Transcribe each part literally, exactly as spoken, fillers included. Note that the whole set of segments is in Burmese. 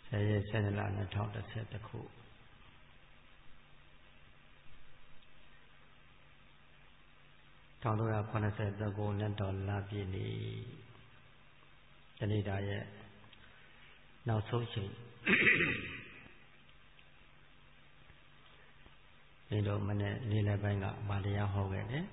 ဆယ်ရက်ဆယ်နှစ်လနှစ်ထောင်တစ်ဆက်တစ်ခုတစ်ထောင်သုံးရာခုနှစ်ဆယ်သုံးခုနှစ်တော်လပြည့်နေ့တနေ့တာရဲ့နောက်ဆုံးချိန်ဒီလိုမနေ့နေ့လယ်ပိုင်းကဗာတရားဟောခဲ့တယ်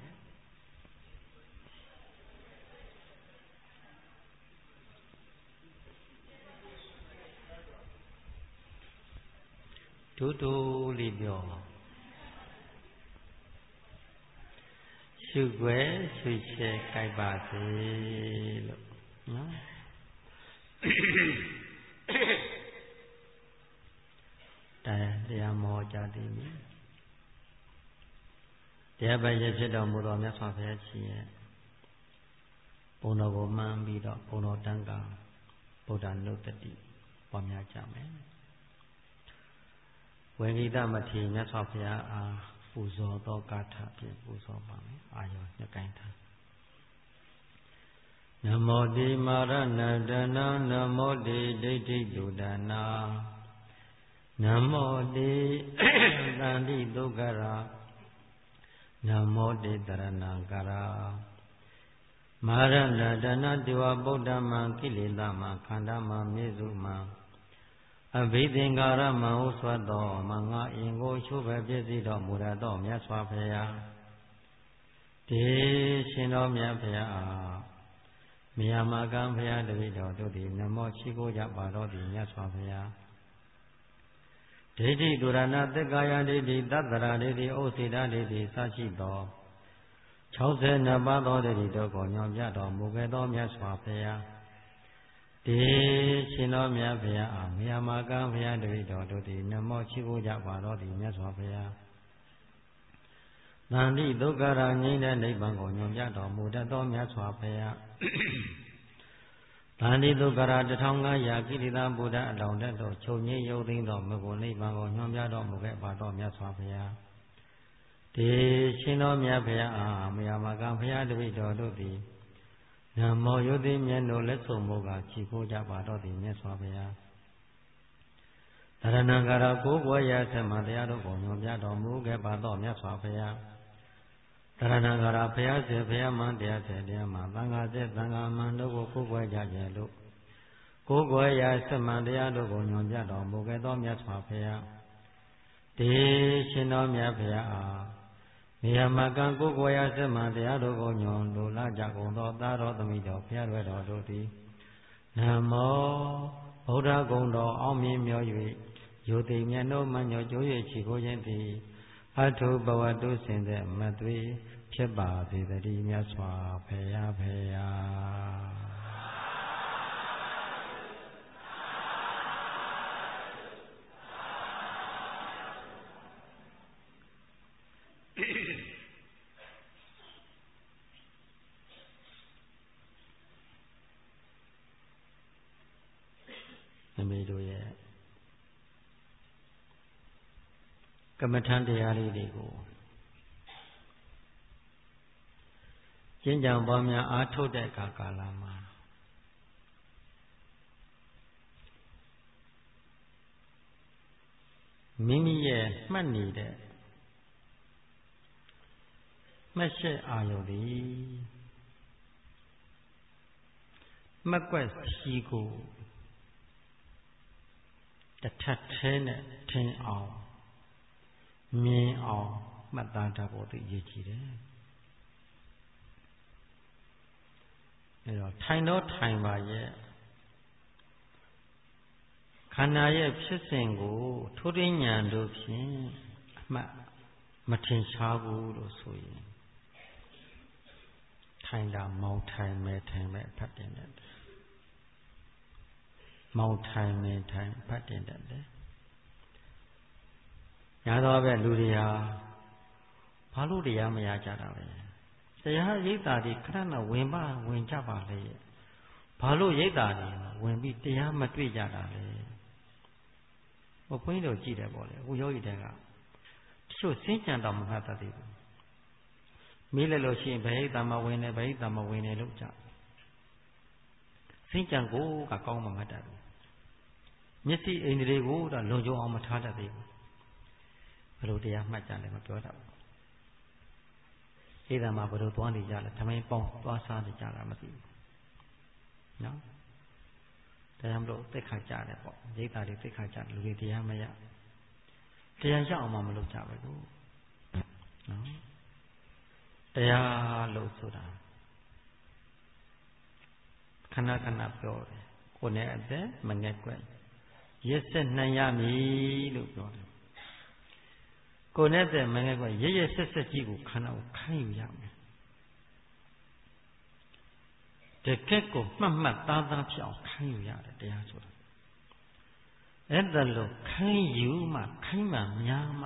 တူတူလေးပြောရှုွယ်ရှုချဲကြိုက်ပါစေလို့နော်တရားမောကြသည်မြင်တရားပိုင်ရဖြစ်တော်မူသောမြတ်စွာဘုရားရှင်ရဲ့ဘုံတော်ကိုမှန်းပြီးတော့ဘုံတော်တန်ခါဗုဒ္ဓနုတ္တိပွားများကြမယ်ဝေဂိတမထေရမြတ်စွာဘုရားအားပူဇော်သောဂါထာဖြင့်ပူဇော်ပါမယ်အာယောညကိုင်းထားနမောတိမာရဏတနာနမောတိဒိဋ္ဌိတုဒနာနမောတိသန္တိဒုက္ခရာနမောတိတရဏံကာရာမာရဏတနာတိဝဗုဒ္ဓမံကိလေသာမခန္ဓာမမေစုမံအဘိသင်္ကာရမဟုဆွတ်သောမငါအင်ကိုချိုးပဲပြည့်စည်တော်မူရသောမြတ်စွာဘုရားဒီရှင်တော်မြတ်ဘုရားအားမြာမကံဘုရားတပည့်တော်တို့သည်နမောရှိခိုးကြပါတော်သည်မြတ်စွာဘုရားဒိဋ္ဌိဒုရဏသက္ကာယဒိဋ္ဌိသတ္တရာဒိဋ္ဌိဩစေတဒိဋ္ဌိစရှိသော၆၂ပါးသောဒိဋ္ဌိတို့ကိုညွှန်ပြတော်မူခဲ့သောမြတ်စွာဘုရားဒီရှင်တော်မြတ်ဘုရားအားမြာမကံဘုရားတပည့်တော်တို့သည်နမောရှိခိုးကြပါတော်သည်မြတ်စွာဘုရားသန္တိဒုက္ခရာငြိမ်းတဲ့နိဗ္ဗာန်ကိုညွှန်ပြတော်မူတတ်သောမြတ်စွာဘုရားသန္တိဒုက္ခရာတထောင်ငါးရာကိလေသာဘုဒ္ဓအလောင်းတတ်သောချုပ်ငြိမ်းရုပ်သိမ်းသောမဂ္ဂနိဗ္ဗာန်ကိုညွှန်ပြတော်မူခဲ့ပါတော်မြတ်စွာဘုရားဒီရှင်တော်မြတ်ဘုရားအားမြာမကံဘုရားတပည့်တော်တို့သည်နမောယုတိမြတ်တို့လက်ဆုံးမို့ကချီးဖိုးကြပါတော်သည်မြတ်စွာဘုရားတရဏံကာရကိုးကွယ်ရာဆက်မှတရားတို့ကိုညွှန်ပြတော်မူခဲ့ပါတော်မြတ်စွာဘုရားတရဏံကာရဘုရားစေဘုရားမှန်တရားစေတရားမှသံဃာစေသံဃာမှန်တို့ကိုကိုးကွယ်ကြကြလို့ကိုးကွယ်ရာဆက်မှတရားတို့ကိုညွှန်ပြတော်မူခဲ့တော်မြတ်စွာဘုရားဒီရှင်တော်မြတ်ဘုရားအားမြာမကံကိုယ်ကိုယ်ရာစမတရားတို့ကိုညွန်လိုလာကြကုန်သောသာတော်သမီးတော်ဘုရားတော်တို့သည်နမောဗုဒ္ဓဂုဏ်တော်အောင်မြင်မြော်၍ယုတိမြတ်တို့မညောကျိုး၍ချီကိုခြင်းသည်အထုဘဝတုစင်တဲ့မသွေဖြစ်ပါစေတည်းမြတ်စွာဘုရားဘုရားအမေတို့ရဲ့ကမ္မထံတရားလေးတွေကိုကျင့်ကြံပွားများအားထုတ်တဲ့အခါကာလမှာမိမိရဲ့မှတ်နေတဲ့မှတ်ချက်အာရုံသည်မှတ်ကွက်စီကိုတထထဲနဲ့ထင်အောင်မြင်အောင်မှတ်သားတတ်ဖို့သိရည်ကြည်တယ်အဲတော့ထိုင်တော့ထိုင်ပါရဲ့ခန္ဓာရဲ့ဖြစ်စဉ်ကိုထိုးဋ္ဌဉာဏ်တို့ဖြင့်အမှတ်မထင်ရှားဘူးလို့ဆိုရင်ထိုင်တာမောင်းထိုင်မဲ့ထိုင်မဲ့ဖတ်တင်တယ်မောင်းထိုင်မဲ့ထိုင်ဖတ်တင်တယ်ညာတော့ပဲလူတွေဟာဘာလို့တရားမရကြတာလဲတရားရိပ်သာတွေခဏခဏဝင်ပါဝင်ကြပါလေဘာလို့ရိပ်သာတွေဝင်ပြီးတရားမတွေ့ကြတာလဲဘုန်းကြီးတို့ကြည့်တယ်ပေါ့လေအခုယောဂီတွေကတချို့စင်းကြံတော်မမှတ်တတ်သေးဘူးမေးလိုက်လို့ရှိရင်ဘယ်ဟိတမဝင်နေဘယ်ဟိတမဝင်နေလို့ကြစင်းကြံကိုကကောင်းမှမတတ်ဘူးမျက်စိအိန္ဒြေကိုတော့လုံခြုံအောင်မထားတတ်သေးဘူးဘယ်လိုတရားမှတ်ကြလဲမပြောတတ်ဘူးဣဒံမှာဘယ်လိုသွားနေကြလဲထမင်းပေါင်းသွားစားနေကြတာမသိဘူးနော်တရားမလို့သိခါကြတယ်ပေါ့ရိတ်တာတွေသိခါကြတယ်လူတွေတရားမရတရားရအောင်မှမလုပ်ကြပဲကိုနော်တရားလို့ဆိုတာခဏခဏပြောတယ်ကိုယ်နဲ့အသက်မငဲ့ကွယ်ရက်ဆက်နိုင်ရမည်လို့ပြောတယ်ကိုယ်နဲ့အသက်မငဲ့ကွယ်ရရဆက်ဆက်ကြီးကိုခန္ဓာကိုခိုင်းယူရမယ်တကယ့်ကိုမှတ်မှတ်သားသားဖြစ်အောင်ခိုင်းယူရတယ်တရားဆိုတာအဲ့ဒါလို့ခိုင်းယူမှခိုင်းမှများမှ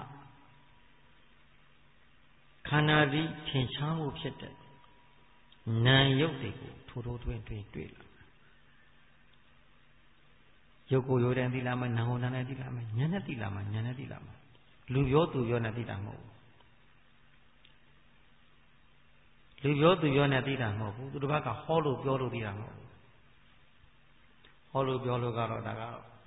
ခန္ဓာဒီထင်ရှားမှုဖြစ်တဲ့နာယုတ်တွေကိုထိုးထိုးထွင်းထွင်းတွေ့လာရုပ်ကိုရိုးတဲ့သိလာမယ်နာဟောနာနဲ့သိလာမယ်ဉာဏ်နဲ့သိလာမယ်ဉာဏ်နဲ့သိလာမယ်လူပြောသူပြောနဲ့သိတာမဟုတ်ဘူးလူပြောသူပြောနဲ့သိတာမဟုတ်ဘူးသူတစ်ပတ်ကဟောလို့ပြောလို့သိတာမဟုတ်ဘူးဟောလို့ပြောလို့ကတော့ဒါက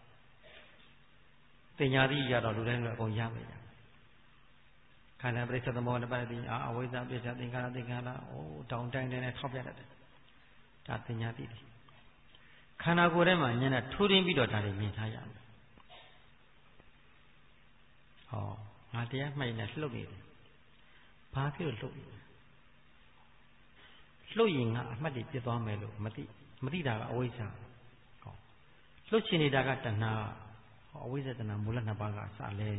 တင်ညာတိရတော့လူတိုင်းကအကုန်ရမယ်ခန္ဓာပရိစ္ဆေသမောနဲ့ပတ်သက်အာအဝိဇ္ဇပစ္စယသင်္ခါရသင်္ခါရအိုးတောင်တိုင်းတိုင်းနဲ့ထောက်ပြတတ်တယ်ဒါတင်ညာတိတယ်ခန္ဓာကိုယ်ထဲမှာဉာဏ်နဲ့ထိုးရင်းပြီးတော့ဒါတွေမြင်ထားရမယ်ဟောငါတရားမှိုက်နဲ့လှုပ်နေတယ်ဘာဖြစ်လို့လှုပ်လဲလှုပ်ရင်ငါအမှတ်တွေပြတ်သွားမယ်လို့မသိမသိတာကအဝိဇ္ဇဟောလှုပ်ရှင်နေတာကတဏှာဟောအဝိဇ္ဇတဏှာမူလနှစ်ပါးကစလဲ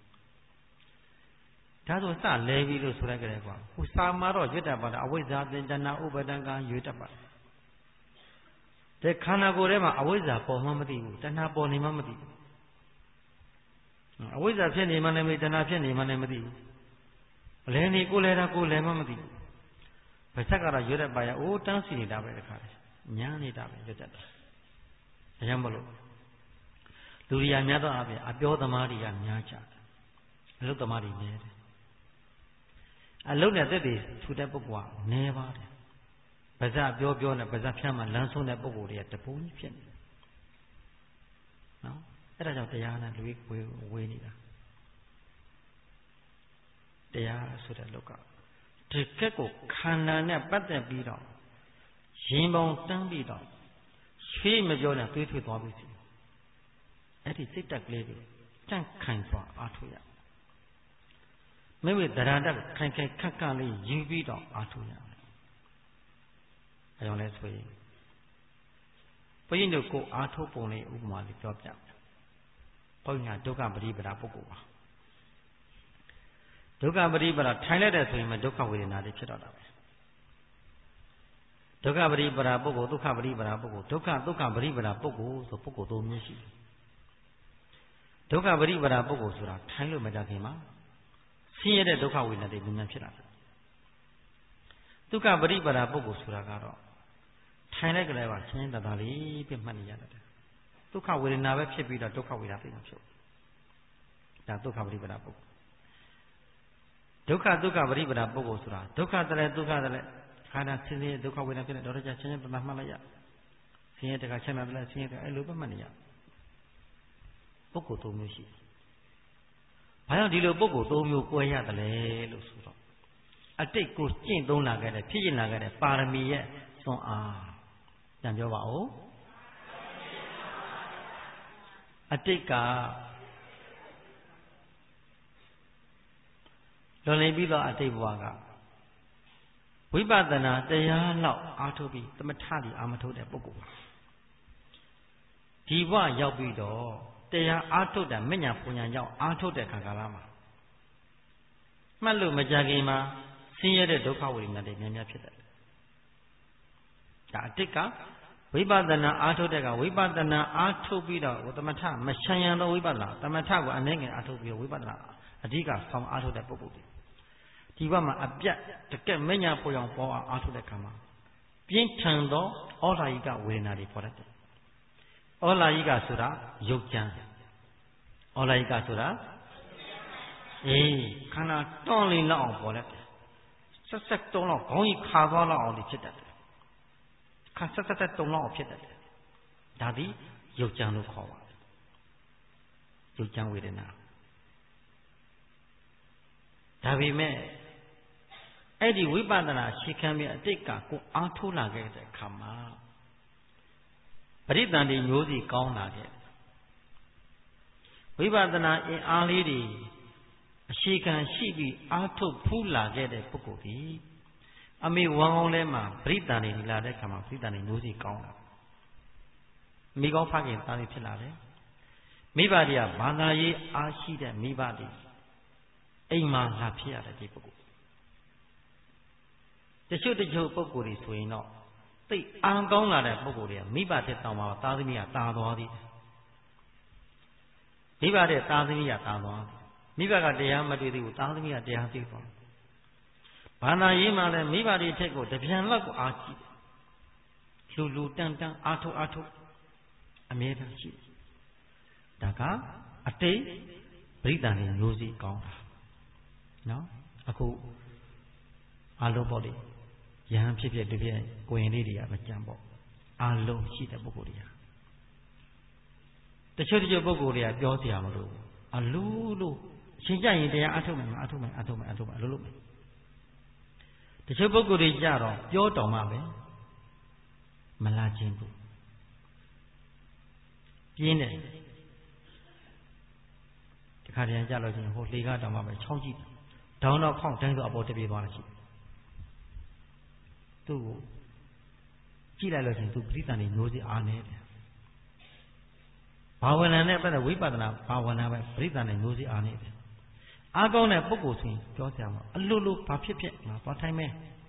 ဒါဆိုစလဲပြီလို့ဆိုလိုက်ကြတယ်ကွာဟိုစာမှာတော့ရွတ်တတ်ပါတာအဝိဇ္ဇသင်္တနာဥပဒံကရွတ်တတ်ပါတဲ့ခန္ဓာကိုယ်ထဲမှာအဝိဇ္ဇပေါ်မှမသိဘူးတဏှာပေါ်နေမှမသိဘူးအဝိဇ္ဇဖြစ်နေမှလည်းမသိတဏှာဖြစ်နေမှလည်းမသိဘူးအလဲနေကိုလဲတာကိုလဲမှမသိဘူးဗစက်ကတော့ရွတ်တတ်ပါရဲ့အိုးတန်းစီနေတာပဲတခါလေညာနေတာပဲရွတ်တတ်တယ်အရင်မလို့လူရိယာများသောအပြင်အပြောသမားတွေကများကြတယ်အလုသမားတွေနည်းတယ်အလုနဲ့သက်တည်ထူတဲ့ပုဂ္ဂိုလ်ကနည်းပါတယ်ပါဇက်ပြောပြောနဲ့ပါဇက်ဖြန်းမှလမ်းဆုံးတဲ့ပုဂ္ဂိုလ်တွေကတပုံးကြီးဖြစ်နေတယ်နော်အဲ့ဒါကြောင့်တရားနဲ့လူကြီးဝေဝေနေတာတရားဆိုတဲ့လောကဒီကက်ကိုခန္ဓာနဲ့ပတ်သက်ပြီးတော့ရင်ပေါင်းတန်းပြီးတော့ရွှေမပြောနဲ့သွေးထွေးသွားပြီစီအဲ့ဒီစိတ်တက်ကလေးတွေကြန့်ခိုင်စွာအားထုတ်ရမိမိသရဏတ်ခိုင်ခိုင်ခက်ခက်လေးယူပြီးတော့အားထုတ်ရမယ်အဲကြောင့်လဲဆိုရင်ဘုန်းကြီးတို့ကိုအားထုတ်ပုံလေးဥပမာလေးပြောပြမယ်ဘုန်းကြီးကဒုက္ခပရိပဒါပုဂ္ဂိုလ်ပါဒုက္ခပရိပဒါထိုင်လိုက်တဲ့ဆိုရင်မှဒုက္ခဝေဒနာတွေဖြစ်တော့တာပဲဒုက္ခပရိပဒါပုဂ္ဂိုလ်ဒုက္ခပရိပဒါပုဂ္ဂိုလ်ဒုက္ခဒုက္ခပရိပဒါပုဂ္ဂိုလ်ဆိုပုဂ္ဂိုလ်သုံးမျိုးရှိတယ်ဒုက္ခပရိပဒါပုဂ္ဂိုလ်ဆိုတာထိုင်လို့မကြခင်မှာဆင်းရဲတဲ့ဒုက္ခဝေဒနာတွေမြင်မြန်ဖြစ်လာတယ်ဒုက္ခပရိပဒါပုဂ္ဂိုလ်ဆိုတာကတော့ထိုင်လိုက်ကလေးပါဆင်းရဲတသာလေးပြမှတ်နေရတယ်ဒုက္ခဝေဒနာပဲဖြစ်ပြီးတော့ဒုက္ခဝေဒနာသိမှဖြစ်ဒါဒုက္ခပရိပဒါပုဂ္ဂိုလ်ဒုက္ခဒုက္ခပရိပဒါပုဂ္ဂိုလ်ဆိုတာဒုက္ခတည်းဒုက္ခတည်းခန္ဓာဆင်းရဲဒုက္ခဝေဒနာဖြစ်တဲ့တော့ကြဆင်းရဲတသာမှတ်လိုက်ရဆင်းရဲတခါချမ်းသာတယ်ဆင်းရဲတယ်အဲ့လိုပဲမှတ်နေရပုဂ္ဂိုလ်သုံးမျိုးရှိတယ်။ဘာကြောင့်ဒီလိုပုဂ္ဂိုလ်သုံးမျိုးကွဲရတယ်လဲလို့ဆိုတော့အတိတ်ကိုကျင့်သုံးလာခဲ့တဲ့ဖြစ်ကျင်လာခဲ့တဲ့ပါရမီရဲ့စွမ်းအားပြန်ပြောပါဦးအတိတ်ကလွန်လည်ပြီးတော့အတိတ်ဘဝကဝိပဿနာတရားလောက်အားထုတ်ပြီးသမထတွေအာမထုတ်တဲ့ပုဂ္ဂိုလ်ပါဒီဘဝရောက်ပြီးတော့တရားအားထုတ်တာမညာပူညာရောက်အားထုတ်တဲ့ခါကာလမှာမှတ်လို့မကြခင်မှာဆင်းရဲတဲ့ဒုက္ခဝေဒနာတွေများများဖြစ်တယ်ဒါအတိတ်ကဝိပဿနာအားထုတ်တဲ့ကဝိပဿနာအားထုတ်ပြီးတော့သမထမချမ်းရံသောဝိပဿနာသမထကိုအနေငယ်အားထုတ်ပြီးဝိပဿနာအဓိကဆောင်းအားထုတ်တဲ့ပုဂ္ဂိုလ်တွေဒီဘက်မှာအပြတ်တကက်မညာပူညာပေါ်အောင်အားထုတ်တဲ့ခါမှာပြင်းထန်သောဩလာယိကဝေဒနာတွေပေါ်တတ်တယ်ဩလာယိကဆိုတာရုပ်ကြမ်းဩလာယိကဆိုတာအေးခန္ဓာတွန်းလင်းလောက်အောင်ပေါ်တတ်တယ်ဆက်ဆက်တုံးလောက်ခေါင်းကြီးခါသွားလောက်အောင်ဖြစ်တတ်တယ်ခါဆက်ဆက်တုံးလောက်အောင်ဖြစ်တတ်တယ်ဒါသည်ရုပ်ကြမ်းလို့ခေါ်ပါတယ်ရုပ်ချမ်းဝေဒနာဒါပေမဲ့အဲ့ဒီဝိပဿနာရှေခံပြီးအတိတ်ကကိုအားထိုးလာခဲ့တဲ့အခါမှာပရိသန္တိမျိုးစီကောင်းလာခဲ့ဝိပဿနာအင်အားလေးတွေအရှိခံရှိပြီးအားထုတ်ဖူးလာခဲ့တဲ့ပုဂ္ဂိုလ်ဒီအမေဝမ်းကောင်းထဲမှာပရိသန္တိလာတဲ့အခါမှာပရိသန္တိမျိုးစီကောင်းလာမိကောင်းဖခင်သားလေးဖြစ်လာတယ်မိဘတွေကဘာသာရေးအားရှိတဲ့မိဘတွေအိမ်မှာလာဖြစ်ရတဲ့ဒီပုဂ္ဂိုလ်တချို့တချို့ပုဂ္ဂိုလ်တွေဆိုရင်တော့သိအာကောင်းလာတဲ့ပုဂ္ဂိုလ်တွေကမိဘတဲ့တောင်မှာသားသမီးကတာသွားသေးတယ်မိဘတဲ့သားသမီးကတာသွားမိဘကတရားမတွေ့သေးဘူးသားသမီးကတရားသိသွားဘာသာရေးမှာလည်းမိဘတွေထက်ကိုတပြန်လောက်ကိုအားကြည့်လူလူတန်တန်အားထုတ်အားထုတ်အမြဲတမ်းရှိဒါကအတိတ်ပရိသန္တိမျိုးစီကောင်းတာနော်အခုအလုံးပေါ့လေယဟန်ဖြစ်ဖြစ်တပြည့်ကိုရင်လေးတွေကမကြံပေါ့အလုံးရှိတဲ့ပုဂ္ဂိုလ်တွေကတချို့တချို့ပုဂ္ဂိုလ်တွေကပြောစရာမလိုဘူးအလိုလိုအချိန်ကြရင်တရားအထုတ်မယ်အထုတ်မယ်အထုတ်မယ်အထုတ်မယ်အလိုလိုမယ်တချို့ပုဂ္ဂိုလ်တွေကြတော့ပြောတော်မှပဲမလာခြင်းဘူးပြင်းတယ်တခါတည်းကြလို့ချင်းဟိုလေကားတော်မှပဲချောင်းကြည့်ဒေါင်းတော့ဖောက်တိုင်းဆိုအပေါ်တပြေးသွားတာရှိသူ့ကိုကြည့်လိုက်လို့ချင်းသူပရိသန္တိမျိုးစီအားနေတယ်ဘာဝနာနဲ့ပတ်သက်ဝိပဿနာဘာဝနာပဲပရိသန္တိမျိုးစီအားနေတယ်အားကောင်းတဲ့ပုဂ္ဂိုလ်ဆိုရင်ပြောစရာမလိုအလိုလိုဘာဖြစ်ဖြစ်ငါသွားထိုင်မယ်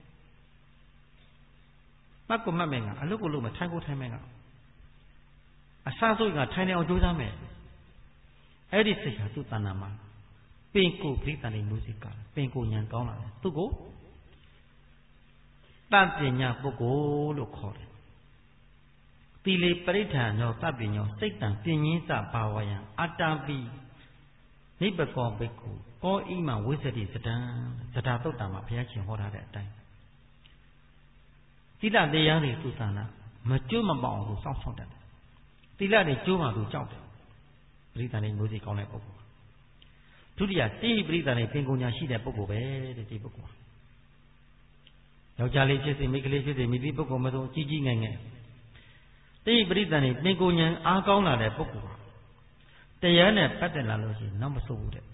မှတ်ကိုမှတ်မယ်ငါအလုပ်ကိုလုပ်မယ်ထိုင်ကိုထိုင်မယ်ငါအစားဆုံးကထိုင်နေအောင်ကြိုးစားမယ်အဲ့ဒီစိတ်ဟာသူ့တဏ္ဍာမှာပင်ကိုပရိသန္တိမျိုးစီကပင်ကိုဉာဏ်ကောင်းလာတယ်သူ့ကိုတပညာပုဂ္ဂိုလ်လို့ခေါ်တယ်သီလေပရိဋ္ဌာနောတပညောစိတ်တံပြင်းရင်းစဘာဝယံအတ္တပိနိဗ္ဗကောဘိက္ခုကောဣမဝိသတိစတံဇတာတုတ်တံမှာဘုရားရှင်ဟောထားတဲ့အတိုင်းသီလတရားတွေသူသနာမကျွတ်မပေါအောင်ကိုစောင့်ရှောက်တတ်တယ်သီလတွေကျိုးမှသူကြောက်တယ်ပရိသန္တိမျိုးစီကောင်းတဲ့ပုဂ္ဂိုလ်ဒုတိယတိပရိသန္တိပင်ကိုညာရှိတဲ့ပုဂ္ဂိုလ်ပဲတဲ့ဒီပုဂ္ဂိုလ်ယောက်ျားလေးဖြစ်စေမိန်းကလေးဖြစ်စေမိသည့်ပုဂ္ဂိုလ်မဆိုကြီးကြီးငယ်ငယ်တိပရိသန္တိပင်ကိုညာအားကောင်းလာတဲ့ပုဂ္ဂိုလ်တရားနဲ့ပတ်သက်လာလို့ရှိရင်နောက်မဆိုးဘူးတဲ့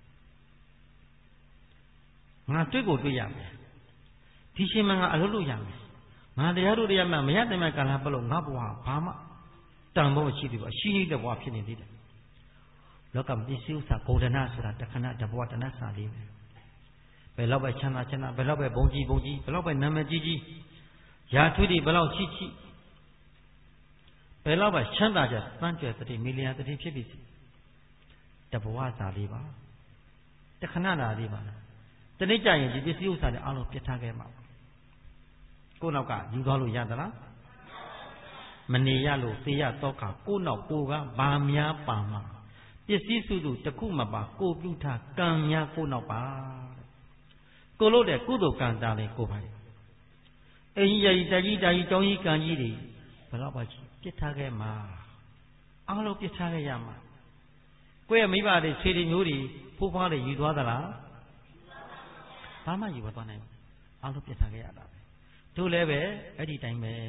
ငါတွေ့ကိုတွေ့ရမယ်ဒီရှင်မငါအလုပ်လုပ်ရမယ်ငါတရားတို့တရားမှမရတဲ့မဲ့ကာလပတ်လို့ငါဘဝဘာမှတန်ဖို့ရှိသေးဘူးရှိနေတဲ့ဘဝဖြစ်နေသေးတယ်လောကပစ္စည်းဥစ္စာဂုဏနာဆိုတာတခဏတဘဝတဏ္ဍစာလေးပဲဘယ်လောက်ပဲချမ်းသာချမ်းသာဘယ်လောက်ပဲဘုံကြီးဘုံကြီးဘယ်လောက်ပဲနာမည်ကြီးကြီးရာထွေးတွေဘယ်လောက်ရှိရှိဘယ်လောက်ပဲချမ်းသာကြတန်းကြွယ်တတိမီလီယံတတိဖြစ်ပြီတဘဝစာလေးပါတခဏတာလေးပါတနေ့ကျရင်ဒီပစ္စည်းဥစ္စာတွေအားလုံးပြတ်ထားခဲ့မှာကိုယ့်နောက်ကယူသွားလို့ရသလားမနေရလို့သေရတော့ကကိုယ့်နောက်ကိုကဘာများပါမှာပစ္စည်းစုစုတခုမပါကိုပြုထားကံများကိုယ့်နောက်ပါကိုလို့တဲ့ကုသိုလ်ကံတာလေကိုပါအိမ်ကြီးတကြီးတကြီးတောင်းကြီးကံကြီးတွေဘယ်တော့မှပြစ်ထားခဲ့မှာအားလုံးပြစ်ထားခဲ့ရမှာကိုယ့်ရဲ့မိဘတွေခြေတွေမျိုးတွေဖိုးဖွားတွေယူသွားသလားဘာမှယူမသွားနိုင်ဘူးအားလုံးပြစ်ထားခဲ့ရတာပဲတို့လည်းပဲအဲ့ဒီတိုင်းပဲ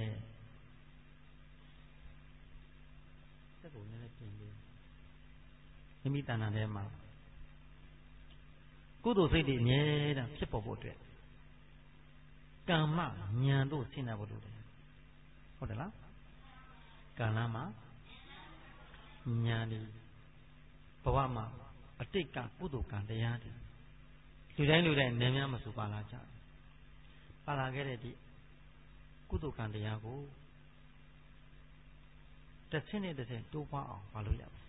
စက်ကုန်နဲ့ပြင်ပြီးမိမိတဏ္ဍာထဲမှာကုသိုလ်စိတ်တွေအမြဲတမ်းဖြစ်ပေါ်ဖို့အတွက်ကမ္မဉာဏ်တို့ဆင်းရဲဖို့လိုတယ်ဟုတ်တယ်လားကံလားမှာဉာဏ်ဒီဘဝမှာအတိတ်ကကုသိုလ်ကံတရားတွေလူတိုင်းလူတိုင်းနည်းများမဆိုပါလာကြပါလာခဲ့တဲ့ဒီကုသိုလ်ကံတရားကိုတစ်ဆင့်နဲ့တစ်ဆင့်တိုးပွားအောင်မလုပ်ရဘူး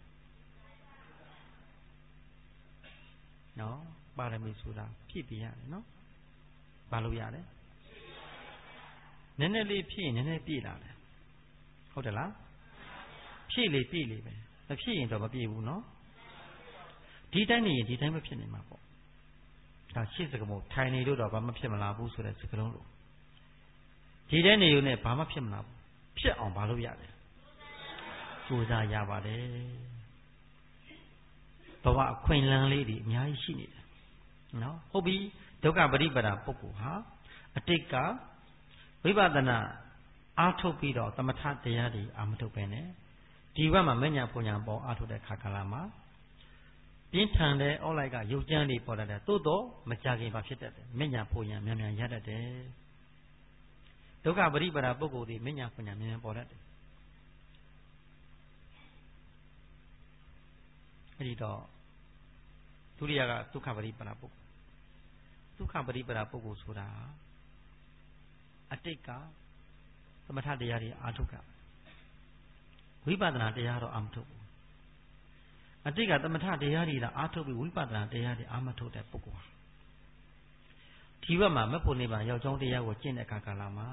နော်ပါရမီဆိုတာဖြည့်ပြရတယ်နော်ဘာလို့ရတယ်နည်းနည်းလေးဖြည့်ရင်နည်းနည်းပြည့်လာတယ်ဟုတ်တယ်လားဖြည့်လေပြည့်လေပဲမဖြည့်ရင်တော့မပြည့်ဘူးနော်ဒီတိုင်းနေရင်ဒီတိုင်းမဖြစ်နေမှာပေါ့ဒါရှေ့စကမို့ထိုင်နေလို့တော့ဘာမှဖြစ်မလာဘူးဆိုတဲ့စကလုံးလို့ဒီတိုင်းနေရုံနဲ့ဘာမှဖြစ်မလာဘူးဖြစ်အောင်ဘာလို့ရတယ်စူးစမ်းရပါတယ်ဘဝအခွင့်အလမ်းလေးတွေအများကြီးရှိနေတယ်နော်ဟုတ်ပြီဒုက္ခပရိပဒါပုဂ္ဂိုလ်ဟာအတိတ်ကဝိပဿနာအားထုတ်ပြီးတော့သမထတရားတွေအာမထုတ်ပဲနဲ့ဒီဘက်မှာမညာပူညာပေါ်အားထုတ်တဲ့ခါကာလမှာပြင်းထန်တဲ့အောက်လိုက်ကရုပ်ကြမ်းတွေပေါ်တတ်တယ်သို့တော့မကြခင်ပါဖြစ်တတ်တယ်မညာပူညာမြန်မြန်ရတတ်တယ်ဒုက္ခပရိပဒါပုဂ္ဂိုလ်တွေမညာပူညာမြန်မြန်ပေါ်တတ်တယ်အဲ့ဒီတော့ဒုတိယကဒုက္ခပရိပဒါပုဂ္ဂိုလ်ဒုက္ခပရိပဒါပုဂ္ဂိုလ်ဆိုတာအတိတ်ကသမထတရားတွေအာထုတ်ကဝိပဿနာတရားတော့အာမထုတ်ဘူးအတိတ်ကသမထတရားတွေအာထုတ်ပြီးဝိပဿနာတရားတွေအာမထုတ်တဲ့ပုဂ္ဂိုလ်ဟာဒီဘက်မှာမဖို့နေပါရောက်ကြောင်းတရားကိုကျင့်တဲ့အခါကာလမှာ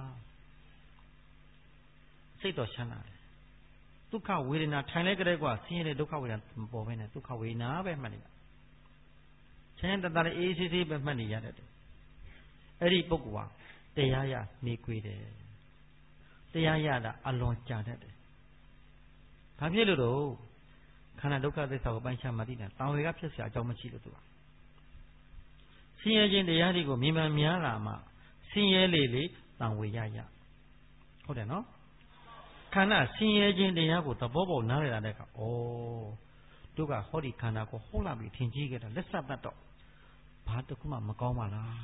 စိတ်တော်ချမ်းသာတယ်ဒုက္ခဝေဒနာထိုင်လိုက်ကြတဲ့ကွာဆင်းရဲတဲ့ဒုက္ခဝေဒနာမပေါ်ဘဲနဲ့ဒုက္ခဝေဒနာပဲမှတ်နေတာချမ်းသာတတ်အေးဆေးဆေးပဲမှတ်နေရတတ်တယ်အဲ့ဒီပုဂ္ဂိုလ်ဟာတရားရနေခွေတယ်တရားရတာအလွန်ကြာတတ်တယ်ဘာဖြစ်လို့တော့ခန္ဓာဒုက္ခသစ္စာကိုပိုင်းခြားမှသိတာတောင်ဝေကဖြစ်เสียအကြောင်းမရှိလို့သူကဆင်းရဲခြင်းတရားတွေကိုမြင်မှန်များလာမှဆင်းရဲလေလေတောင်ဝေရရဟုတ်တယ်နော်ခန္ဓာဆင်းရဲခြင်းတရားကိုသဘောပေါက်နားလည်လာတဲ့အခါဩတို့ကဟောဒီခန္ဓာကိုဟုတ်လာပြီထင်ကြီးခဲ့တာလက်ဆက်တတ်တော့ဘာတခုမှမကောင်းပါလား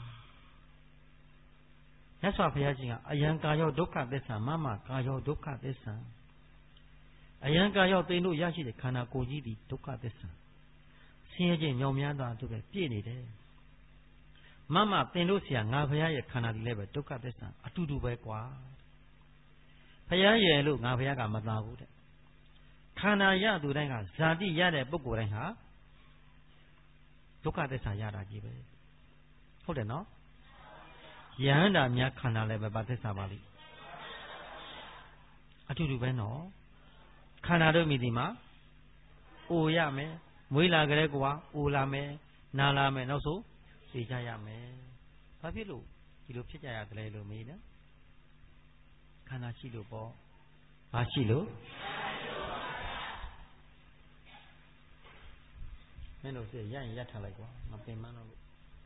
မြတ်စွာဘုရားရှင်ကအယံကာယောဒုက္ခသစ္စာမမကာယောဒုက္ခသစ္စာအယံကာယောသိတို့ရရှိတဲ့ခန္ဓာကိုယ်ကြီးဒီဒုက္ခသစ္စာဆင်းရဲခြင်းညောင်များစွာတို့ပဲပြည့်နေတယ်မမသင်တို့ဆရာငါဘုရားရဲ့ခန္ဓာဒီလည်းပဲဒုက္ခသစ္စာအတူတူပဲကွာဘုရားရဲ့လို့ငါဘုရားကမသာဘူးတဲ့ခန္ဓာရသူတိုင်းကဇာတိရတဲ့ပုဂ္ဂိုလ်တိုင်းဟာဒုက္ခသစ္စာရတာကြီးပဲဟုတ်တယ်နော်ယဟန္တာများခန္ဓာလည်းပဲဘာသစ္စာပါလိအတူတူပဲနော်ခန္ဓာတို့မိဒီမှာအိုရမယ်မွေးလာကြတဲ့ကွာအိုလာမယ်နာလာမယ်နောက်ဆုံးသိကြရမယ်ဘာဖြစ်လို့ဒီလိုဖြစ်ကြရတယ်လို့မေးတယ်ခန္ဓာရှိလို့ပေါ့ဘာရှိလို့မင်းတို့စိရရင်ရထားလိုက်ကွာမပင်မတော့လို့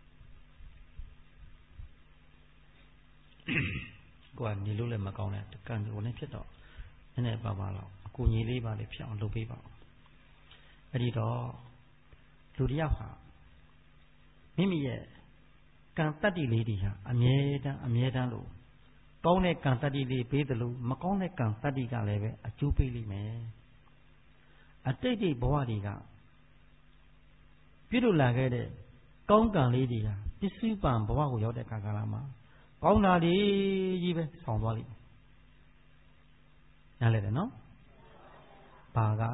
ကိုကနေလို့လည်းမကောင်းတဲ့ကံကိုလည်းဖြစ်တော့နည်းနည်းပါပါတော့အကူညီလေးပါလေဖြစ်အောင်လုပ်ပေးပါအဲ့ဒီတော့လူတယောက်ဟာမိမိရဲ့ကံတတ္တိလေးတွေဟာအမြဲတမ်းအမြဲတမ်းလို့ကောင်းတဲ့ကံတတ္တိလေးပေးတယ်လို့မကောင်းတဲ့ကံတတ္တိကလည်းပဲအကျိုးပေးလိမ့်မယ်အတိတ်တွေဘဝတွေကပြုလို့လာခဲ့တဲ့ကောင်းကံလေးတွေဟာပစ္စုပန်ဘဝကိုရောက်တဲ့အခါကာလမှာကောင်းတာတွေကြီးပဲဆောင်သွားလိမ့်မယ်နားလည်တယ်နော်ဘာက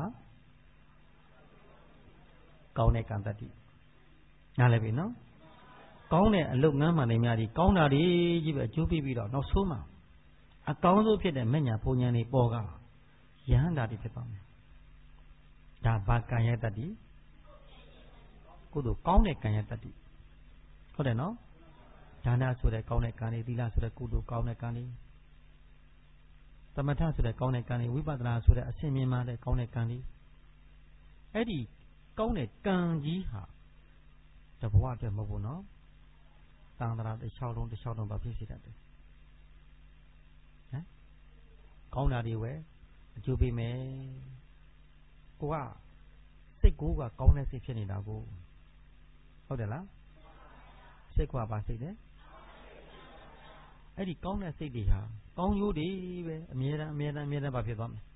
ကောင်းတဲ့ကံတတ္တိနားလည်ပြီနော်ကောင်းတဲ့အလုပ်ငန်းမှန်တွေများဒီကောင်းတာတွေကြီးပဲအကျိုးပေးပြီးတော့နောက်ဆုံးမှာအကောင်းဆုံးဖြစ်တဲ့မညာပုံညာတွေပေါ်ကယဟန္တာတွေဖြစ်သွားမယ်ဒါဘာကံရဲ့တတ္တိကုသိုလ်ကောင်းတဲ့ကံရဲ့တတ္တိဟုတ်တယ်နော်ဒါနဆိုတဲ့ကောင်းတဲ့ကံတွေသီလဆိုတဲ့ကုသိုလ်ကောင်းတဲ့ကံတွေသမထဆိုတဲ့ကောင်းတဲ့ကံတွေဝိပဿနာဆိုတဲ့အစဉ်မြင်မှတဲ့ကောင်းတဲ့ကံတွေအဲ့ဒီကောင်းတဲ့ကံကြီးဟာတဘဝအတွက်မဟုတ်ဘူးနော်တန်ត្រာတစ်လျှောက်လုံးတစ်လျှောက်လုံးပါဖြစ်စေတတ်တယ်ဟမ်ကောင်းတာတွေဝယ်အကျိုးပေးမယ်ကိုကစိတ်ကိုကကောင်းတဲ့စိတ်ဖြစ်နေတာကိုဟုတ်တယ်လားစိတ်ကပါစိတ်တယ်အဲ့ဒီကောင်းတဲ့စိတ်တွေဟာကောင်းကျိုးတွေပဲအမြဲတမ်းအမြဲတမ်းအမြဲတမ်းပါဖြစ်သွားမယ်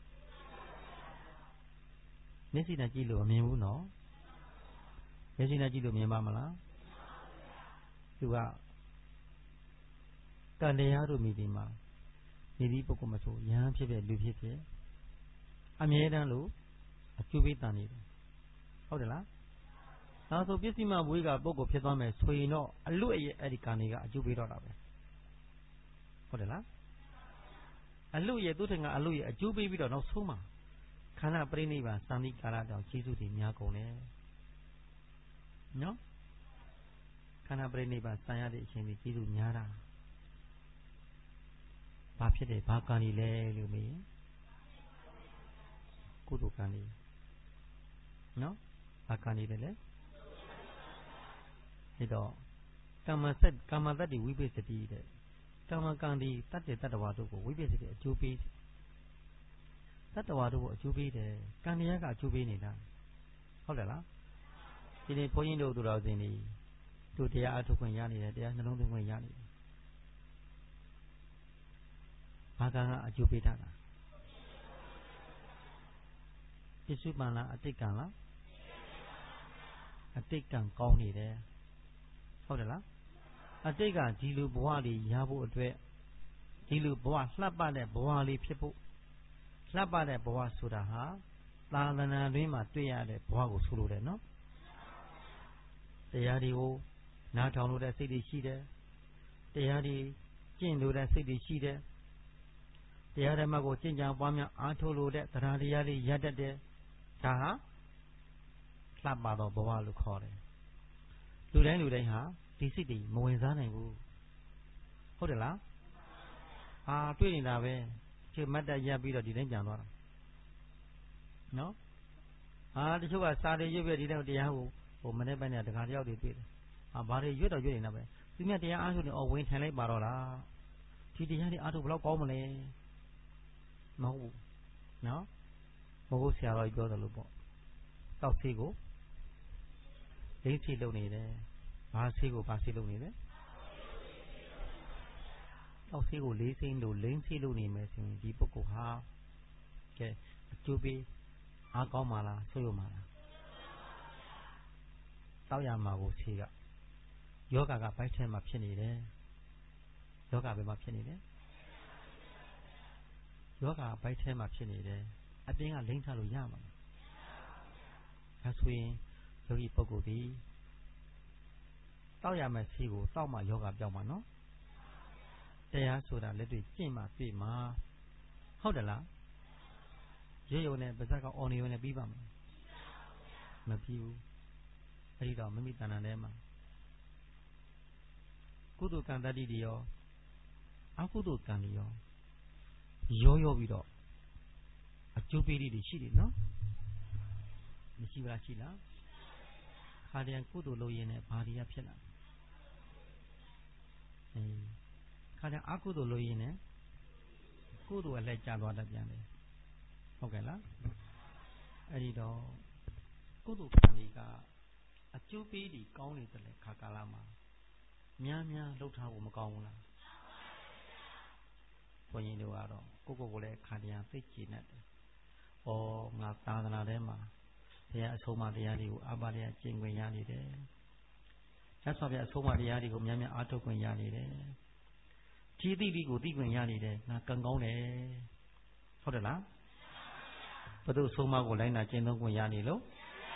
မျက်စိနဲ့ကြည့်လို့မမြင်ဘူးနော်မျက်စိနဲ့ကြည့်လို့မြင်ပါမလားသူကကံတရားတို့မိဒီမှာနေဒီပုဂ္ဂိုလ်မဆိုယဟန်ဖြစ်ဖြစ်လူဖြစ်ဖြစ်အမြဲတမ်းလို့အကျိုးပေးတန်နေတယ်ဟုတ်တယ်လားနောက်ဆိုပစ္စည်းမဘွေးကပုဂ္ဂိုလ်ဖြစ်သွားမယ်ဆိုရင်တော့အလွတ်ရဲ့အဲ့ဒီကံတွေကအကျိုးပေးတော့တာပဲဟုတ်တယ်လားအလွတ်ရဲ့သူထင်ကအလွတ်ရဲ့အကျိုးပေးပြီးတော့နောက်ဆုံးမှာခန္ဓာပရိနိဗ္ဗာန်စံတိကာလတောင်ကျေးဇူးတွေများကုန်တယ်နော်ခန္ဓာပရိနိဗ္ဗာန်စံရတဲ့အချိန်ကြီးကျေးဇူးများတာဘာဖြစ်တယ်ဘာကံကြီးလဲလို့မေးကုသိုလ်ကံကြီးနော်ဘာဘာကံနေတယ်လဲဒီတော့ကမ္မစက်ကမ္မတ္တိဝိပဿတိတဲ့ကမ္မကံဒီတတ္တေတတ္တဝါတို့ကိုဝိပဿတိအကျိုးပေးတတ္တဝါတို့ကိုအကျိုးပေးတယ်ကံတရားကအကျိုးပေးနေတာဟုတ်တယ်လားဒီနေ့ဘုန်းကြီးတို့သူတော်စင်တွေတို့တရားအထုတ်ခွင့်ရနေတယ်တရားနှလုံးသွင်းခွင့်ရနေတယ်ဘာကံကအကျိုးပေးတာလားပစ္စုပန်လားအတိတ်ကံလားအတိတ်ကံကောင်းနေတယ်ဟုတ်တယ်လားအတိတ်ကဒီလိုဘဝလေးရဖို့အတွက်ဒီလိုဘဝလှပတဲ့ဘဝလေးဖြစ်ဖို့လှပတဲ့ဘဝဆိုတာဟာသာသနာတွင်မှာတွေ့ရတဲ့ဘဝကိုဆိုလိုတယ်နော်တရားတွေကိုနားထောင်လို့တဲ့စိတ်တွေရှိတယ်တရားတွေကျင့်လို့တဲ့စိတ်တွေရှိတယ်တရားဓမ္မကိုကျင့်ကြံပွားများအားထုတ်လို့တဲ့တရားတရားတွေရတတ်တယ်ဒါဟာလှပသောဘဝလို့ခေါ်တယ်လူတိုင်းလူတိုင်းဟာဒီစိတ်တွေမဝင်စားနိုင်ဘူးဟုတ်တယ်လားအာတွေ့နေတာပဲချေမတ်တရက်ပြီးတော့ဒီတိုင်းပြန်သွားတာနော်အာတချို့ကစာတွေရွတ်ပြဒီတိုင်းတရားကိုဟိုမနေ့ပိုင်းနဲ့တခါတယောက်တွေတွေ့တယ်အာဘာတွေရွတ်တော့ရွတ်နေတာပဲသူမြတ်တရားအားထုတ်နေအော်ဝင်ထိုင်လိုက်ပါတော့လားဒီတရားတွေအားထုတ်ဘယ်လောက်ကောင်းမလဲမဟုတ်ဘူးနော်မဟုတ်ဆရာတော်ပြောတယ်လို့ပေါ့တောက်ဆေးကိုလိမ့်စီလုပ်နေတယ်ဘာဆေးကိုဘာဆေးလုပ်နေလဲတောက်ဆေးကိုလေးစိမ့်လို့လိမ့်စီလုပ်နေမယ်ဆိုရင်ဒီပုဂ္ဂိုလ်ဟာကဲအကျိုးပေးအားကောင်းပါလားဆိုးရမှာလားတောက်ရမှာကိုဆေးကယောဂကဘိုက်ထဲမှာဖြစ်နေတယ်ယောဂဘယ်မှာဖြစ်နေလဲယောဂဘိုက်ထဲမှာဖြစ်နေတယ်အတင်းကလိမ့်ထားလို့ရမှာမရဘူးဒါဆိုရင်ယောဂီပုဂ္ဂိုလ်ဒီတောက်ရမယ့်ဆေးကိုတောက်မှယောဂပြောင်းမှာနော်တရားဆိုတာလက်တွေ့ကျင့်မှတွေ့မှာဟုတ်တယ်လားရွရွနဲ့ပါဇက်ကအော်နေရုံနဲ့ပြီးပါမလားမပြီးဘူးအဲ့ဒီတော့မိမိတဏ္ဍာထဲမှာကုသိုလ်ကံတတ္တိတွေရောအကုသိုလ်ကံတွေရောရောရောပြီးတော့အကျိုးပေးတွေရှိတယ်နော်မရှိပါလားရှိလားခါတည်းကုသိုလ်လုပ်ရင်းနဲ့ဘာတွေရဖြစ်လာအဲခါတည်းအကုသိုလ်လုပ်ရင်းနဲ့ကုသိုလ်အလက်ကျသွားတတ်ပြန်တယ်ဟုတ်ကဲ့လားအဲ့ဒီတော့ကုသိုလ်ကံတွေကအကျိုးပေးတွေကောင်းနေတယ်လေခါကာလမှာများများလှုပ်ထားဖို့မကောင်းဘူးလားဘုန်းကြီးတို့ကတော့ကိုကိုကိုလည်းခါတည်းသိကျင်နေတယ်ဩငါသာသနာထဲမှာတရားအဆုံးအမတရားတွေကိုအပါရကျင့်ခွင့်ရနေတယ်။ဆက်ဆိုပြအဆုံးအမတရားတွေကိုများများအားထုတ်ခွင့်ရနေတယ်။ဒီသိပြီးကိုသိခွင့်ရနေတယ်ငါကံကောင်းတယ်။ဟုတ်တယ်လား။ဘုသူအဆုံးအမကိုလိုက်နာကျင့်သုံးခွင့်ရနေလို့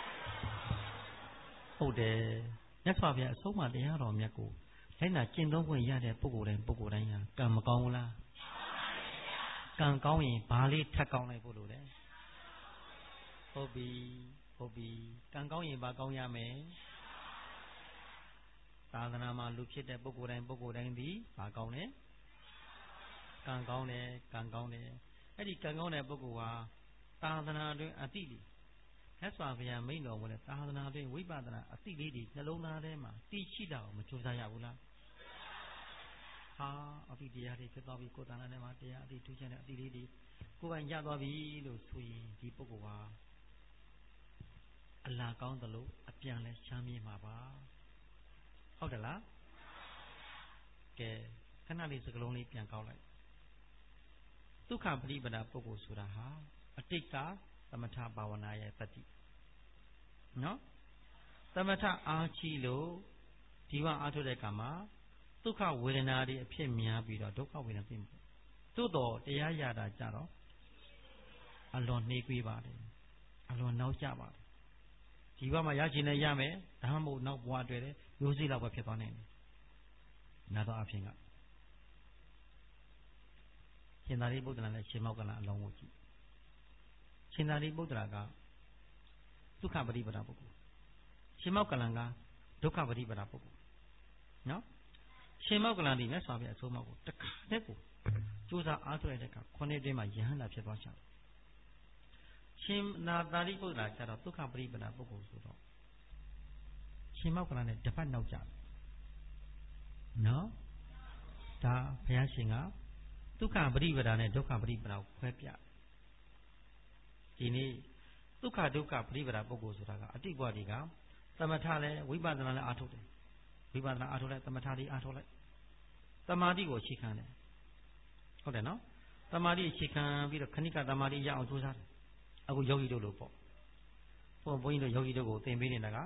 ဟုတ်တယ်။ဆက်ဆိုပြအဆုံးအမတရားတော်မြတ်ကိုလိုက်နာကျင့်သုံးခွင့်ရတဲ့ပုဂ္ဂိုလ်တိုင်းပုဂ္ဂိုလ်တိုင်းဟာကံမကောင်းဘူးလား။ကံကောင်းရင်ဘာလေးထပ်ကောင်းလိုက်ဖို့လိုလဲ။ဟုတ်ပြီဟုတ်ပြီကံကောင်းရင်ဘာကောင်းရမယ်သာသနာမှာလူဖြစ်တဲ့ပုဂ္ဂိုလ်တိုင်းပုဂ္ဂိုလ်တိုင်းဒီဘာကောင်းလဲကံကောင်းတယ်ကံကောင်းတယ်အဲ့ဒီကံကောင်းတဲ့ပုဂ္ဂိုလ်ဟာသာသနာတွင်အတိလေးလက်စွာဘုရားမိန့်တော်မူတဲ့သာသနာတွင်ဝိပဿနာအတိလေးဒီနှလုံးသားထဲမှာတည်ရှိတာကိုမကြိုးစားရဘူးလားဟာအတိတရားတွေဖြစ်သွားပြီကိုယ်တဏ္ဍာထဲမှာတရားအတိထူးခြားတဲ့အတိလေးတွေကိုယ်ပိုင်ရသွားပြီလို့ဆိုရင်ဒီပုဂ္ဂိုလ်ဟာအလားကောင်းသလိုအပြန်လဲချမ်းမြေ့မှာပါဟုတ်တယ်လားကဲခဏလေးစကလုံးလေးပြန်ကောက်လိုက်ဒုက္ခပရိပဒါပုဂ္ဂိုလ်ဆိုတာဟာအတိတ်ကသမထဘာဝနာရဲ့တတိနော်သမထအားကြီးလို့ဒီဝအားထုတ်တဲ့ကံမှာဒုက္ခဝေဒနာတွေအဖြစ်များပြီးတော့ဒုက္ခဝေဒနာသိမှုသို့တော်တရားရတာကြတော့အလွန်နှေးကွေးပါတယ်အလွန်နောက်ကျပါတယ်ဒီဘက်မှာရချင်လည်းရမယ်ဒါမှမဟုတ်နောက်ဘဝတွေ့တယ်ရိုးစိလောက်ပဲဖြစ်သွားနိုင်တယ်နာတော့အဖြစ်ကရှင်သာရိပုတ္တရာနဲ့ရှင်မောက္ကလအလုံးကိုကြည့်ရှင်သာရိပုတ္တရာကဒုက္ခပရိပဒါပုဂ္ဂိုလ်ရှင်မောက္ကလကဒုက္ခပရိပဒါပုဂ္ဂိုလ်နော်ရှင်မောက္ကလဒီမြတ်စွာဘုရားအဆုံးအမကိုတခါတည်းကိုစူးစမ်းအားထုတ်ရတဲ့အခါခုနှစ်တွင်းမှာယဟန္တာဖြစ်သွားချင်ရှရှင်နာတာရိပုတ္တရာကျတော့ဒုက္ခပရိပဒါပုဂ္ဂိုလ်ဆိုတော့ရှင်မောက္ခလနဲ့တပတ်နောက်ကြတယ်နော်ဒါဘုရားရှင်ကဒုက္ခပရိပဒါနဲ့ဒုက္ခပရိပဒါကိုခွဲပြဒီနေ့ဒုက္ခဒုက္ခပရိပဒါပုဂ္ဂိုလ်ဆိုတာကအတိတ်ဘဝတွေကသမထလည်းဝိပဿနာလည်းအားထုတ်တယ်ဝိပဿနာအားထုတ်လိုက်သမထလည်းအားထုတ်လိုက်သမာဓိကိုအခြေခံတယ်ဟုတ်တယ်နော်သမာဓိအခြေခံပြီးတော့ခဏိကသမာဓိရအောင်ကြိုးစားတယ်အခုယောဂီတို့လို့ပေါ့ဘုန်းဘုန်းကြီးတို့ယောဂီတို့ကိုသင်ပေးနေတာက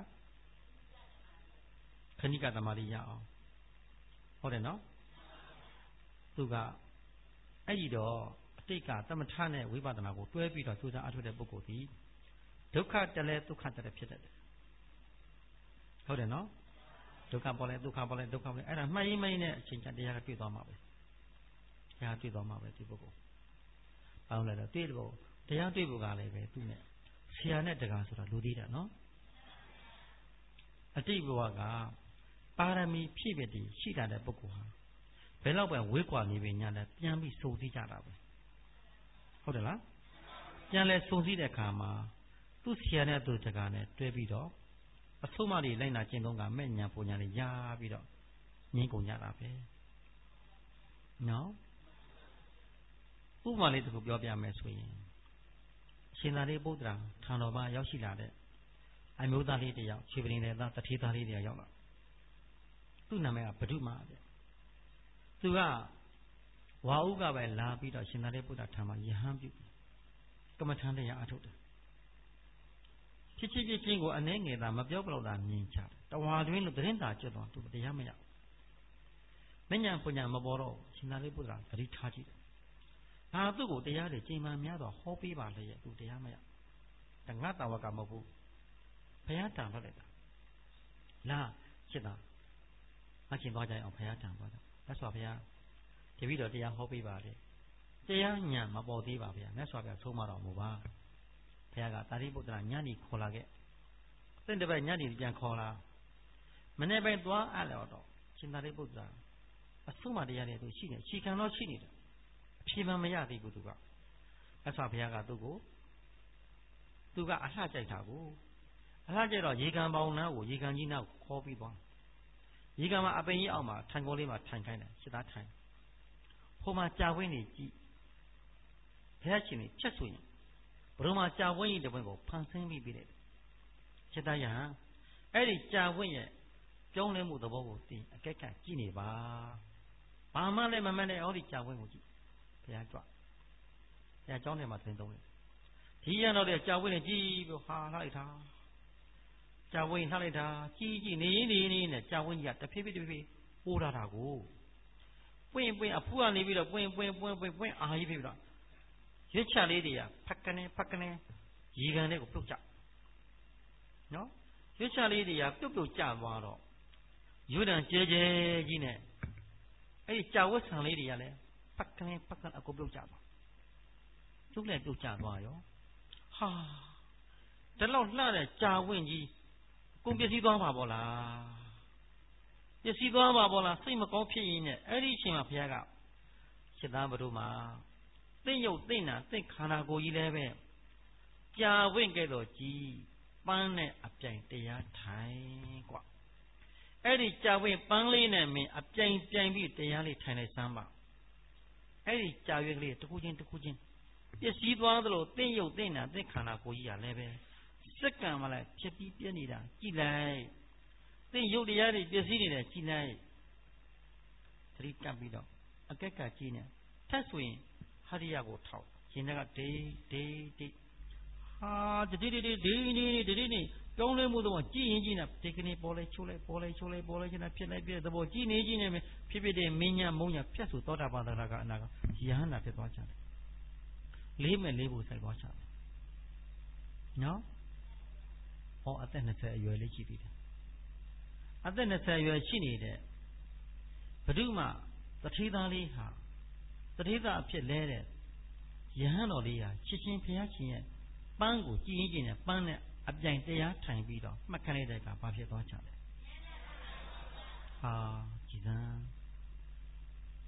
ခဏိကသမာဓိရအောင်ဟုတ်တယ်နော်သူကအဲ့ဒီတော့အတိတ်ကသမထနဲ့ဝိပဿနာကိုတွဲပြီးတော့ကြိုးစားအားထုတ်တဲ့ပုဂ္ဂိုလ်ဒီဒုက္ခတလဲဒုက္ခတလဲဖြစ်တတ်တယ်ဟုတ်တယ်နော်ဒုက္ခပေါ်လဲဒုက္ခပေါ်လဲဒုက္ခပေါ်လဲအဲ့ဒါမှိုင်းမှိုင်းနဲ့အချိန်ချတရားကတွေ့သွားမှာပဲတရားတွေ့သွားမှာပဲဒီပုဂ္ဂိုလ်ဘာလို့လဲတော့တွေ့လို့တရားတွေ့ဖို့ကလည်းပဲသူ့နဲ့ဆရာနဲ့တကားဆိုတာလူသေးတာနော်အတိတ်ဘဝကပါရမီဖြည့်ပြတည်ရှိတာတဲ့ပုဂ္ဂိုလ်ဟာဘယ်တော့ပဲဝေးကွာနေပြီညာလဲပြန်ပြီးစုံစည်းကြတာပဲဟုတ်တယ်လားပြန်လဲစုံစည်းတဲ့အခါမှာသူ့ဆရာနဲ့သူ့တကားနဲ့တွဲပြီးတော့အဆုံးမတွေလိုက်နာကျင့်သုံးကမဲ့ညာပူညာတွေရပြီးတော့ငင်းကုန်ကြတာပဲနော်ဥပမာလေးတစ်ခုပြောပြမယ်ဆိုရင်ရှင်သာရိပုတ္တရာထံတော်မှာရောက်ရှိလာတဲ့အမျိုးသားလေးတယောက်ခြေပလင်တဲ့သားတထေးသားလေးတယောက်ရောက်လာသူ့နာမည်ကဘဒုမာတဲ့သူကဝါဥကပဲလာပြီးတော့ရှင်သာရိပုတ္တရာထံမှာယဟန်ပြုကမ္မထံတရားအထုတ်တယ်ဖြစ်ဖြစ်ဖြစ်ချင်းကိုအနှဲငယ်သာမပြောပလို့သာမြင်ချတယ်တဝါတွင်လို့သတင်းသာကျွတ်တော့သူတရားမရမညံပညာမပေါ်တော့ရှင်သာရိပုတ္တရာသတိထားကြည့်တယ်ဟာသူ့ကိုတရားတွေချိန်မှန်များတော့ဟောပေးပါလေရဲ့သူတရားမရဒါငါတာဝကမဟုတ်ဘူးဘုရားတန်ထွက်လိုက်တာလာရှင်းတာအချင်းသွားကြအောင်ဘုရားတန်သွားတော့မြတ်စွာဘုရားတပည့်တော်တရားဟောပေးပါလေတရားညာမပေါ်သေးပါဗျာမြတ်စွာဘုရားဆုံးမတော်မူပါဘုရားကသာရိပုတ္တရာညနေခေါ်လာခဲ့သင်တပည့်ညနေပြန်ခေါ်လာမနေ့ပိုင်းသွားအပ်တော့ရှင်သာရိပုတ္တရာအဆုံးမတရားတွေသူရှိနေခြေခံတော့ရှိနေတယ်အဖြေမှမရသေးဘူးသူကမြတ်စွာဘုရားကသူ့ကိုသူကအလှကြိုက်တာကိုအလှကြိုက်တော့ရေကန်ပေါင်းနားကိုရေကန်ကြီးနားကိုခေါ်ပြီးသွားရေကန်မှာအပင်ကြီးအောက်မှာထိုင်ကောလေးမှာထိုင်ခိုင်းတယ်စစ်သားထိုင်ဟိုမှာကြာဝင်းနေကြည့်ဘုရားရှင်ကြီးချက်ဆိုရင်ဘုရုံမှာကြာဝင်းကြီးတပွင့်ကိုဖန်ဆင်းပြီးပြီးတယ်စစ်သားရဟန်းအဲ့ဒီကြာဝင်းရဲ့ပြောင်းလဲမှုသဘောကိုသိအကဲခတ်ကြည့်နေပါဘာမှလည်းမမှန်တဲ့ဟောဒီကြာဝင်းကိုကြည့်ဘုရားကြွဘုရားကျောင်းထဲမှာသင်သုံးတယ်ဒီရတော့တဲ့ကြာဝင်းနဲ့ကြည့်ပြီးဟာလိုက်တာကြာဝင်းထားလိုက်တာကြီးကြီးနေနေနေနဲ့ကြာဝင်းကြီးကတဖြည်းဖြည်းတဖြည်းပိုးလာတာကိုပွင့်ပွင့်အဖူးကနေပြီးတော့ပွင့်ပွင့်ပွင့်ပွင့်ပွင့်အာကြီးဖြစ်ပြီးတော့ရွက်ချလေးတွေကဖက်ကနေဖက်ကနေရေကန်လေးကိုပြုတ်ကြနော်ရွက်ချလေးတွေကပြုတ်ပြုတ်ကျသွားတော့ရွတ်တန်ကျဲကျဲကြီးနဲ့အဲ့ဒီကြာဝတ်ဆံလေးတွေကလည်းဖက်ကနေဖက်ကနေအကုန်ပြုတ်ကျသွားကျုပ်လည်းပြုတ်ကျသွားရောဟာဒါလောက်လှတဲ့ကြာဝင့်ကြီးကုန်ပစ္စည်းသွားပါဘောလားပစ္စည်းသွားပါဘောလားစိတ်မကောင်းဖြစ်ရင်းနဲ့အဲ့ဒီအချိန်မှာဘုရားကစိတ်သားဘုတို့မှာသိယုတ်သိနာသိခန္ဓာကိုယ်ကြီးလည်းပဲကြာဝင့်ခဲ့တော့ကြီးပန်းနဲ့အပြိုင်တရားထိုင်กว่าအဲ့ဒီကြာဝင့်ပန်းလေးနဲ့မင်းအပြိုင်ပြိုင်ပြီးတရားလေးထိုင်လိုက်စမ်းပါအဲ့ဒီကြာရွက်ကလေးတစ်ခုချင်းတစ်ခုချင်းပစ္စည်းသွားသလိုသိယုတ်သိနာသိခန္ဓာကိုယ်ကြီးကလည်းပဲစက္ကန့်မှလည်းဖြစ်ပြီးပြည့်နေတာကြည်လိုက်သိယုတ်တရားတွေပစ္စည်းတွေနဲ့ကြည်လိုက်သတိကပ်ပြီးတော့အကက်ကကြည့်နေထက်ဆိုရင်ဟရိယကိုထောက်ရင်ကဒေးဒေးဒေးဟာတတိတိတိဒေးနေတတိနေပြောင်းလဲမှုတော့ကြည်ရင်ကြည်နေဒီကနေ့ပေါ်လဲချိုးလိုက်ပေါ်လဲချိုးလိုက်ပေါ်လဲချင်တာဖြစ်လိုက်ပြည့်သဘောကြည်နေကြည်နေမယ်ဖြစ်ဖြစ်တဲ့မင်းညာမုံညာဖြတ်ဆိုသောတာပန်သရကအနာကယဟန္တာဖြစ်သွားကြတယ်လေးမဲ့လေးဖို့ဆိုင်သွားကြတယ်နော်ဟောအသက်နှစ်ဆယ်အရွယ်လေးရှိသေးတယ်အသက်နှစ်ဆယ်အရွယ်ရှိနေတဲ့ဘုဒ္ဓမတထေးသားလေးဟာတထေးသားအဖြစ်လဲတဲ့ယဟန်တော်လေးဟာချစ်ချင်းဘုရားရှင်ရဲ့ပန်းကိုကြည်ရင်ကြည်နေပန်းနဲ့အပြိုင်တရားထိုင်ပြီးတော့မှတ်ခလိုက်တဲ့အခါဘာဖြစ်သွားကြလဲဟာကြည်စမ်း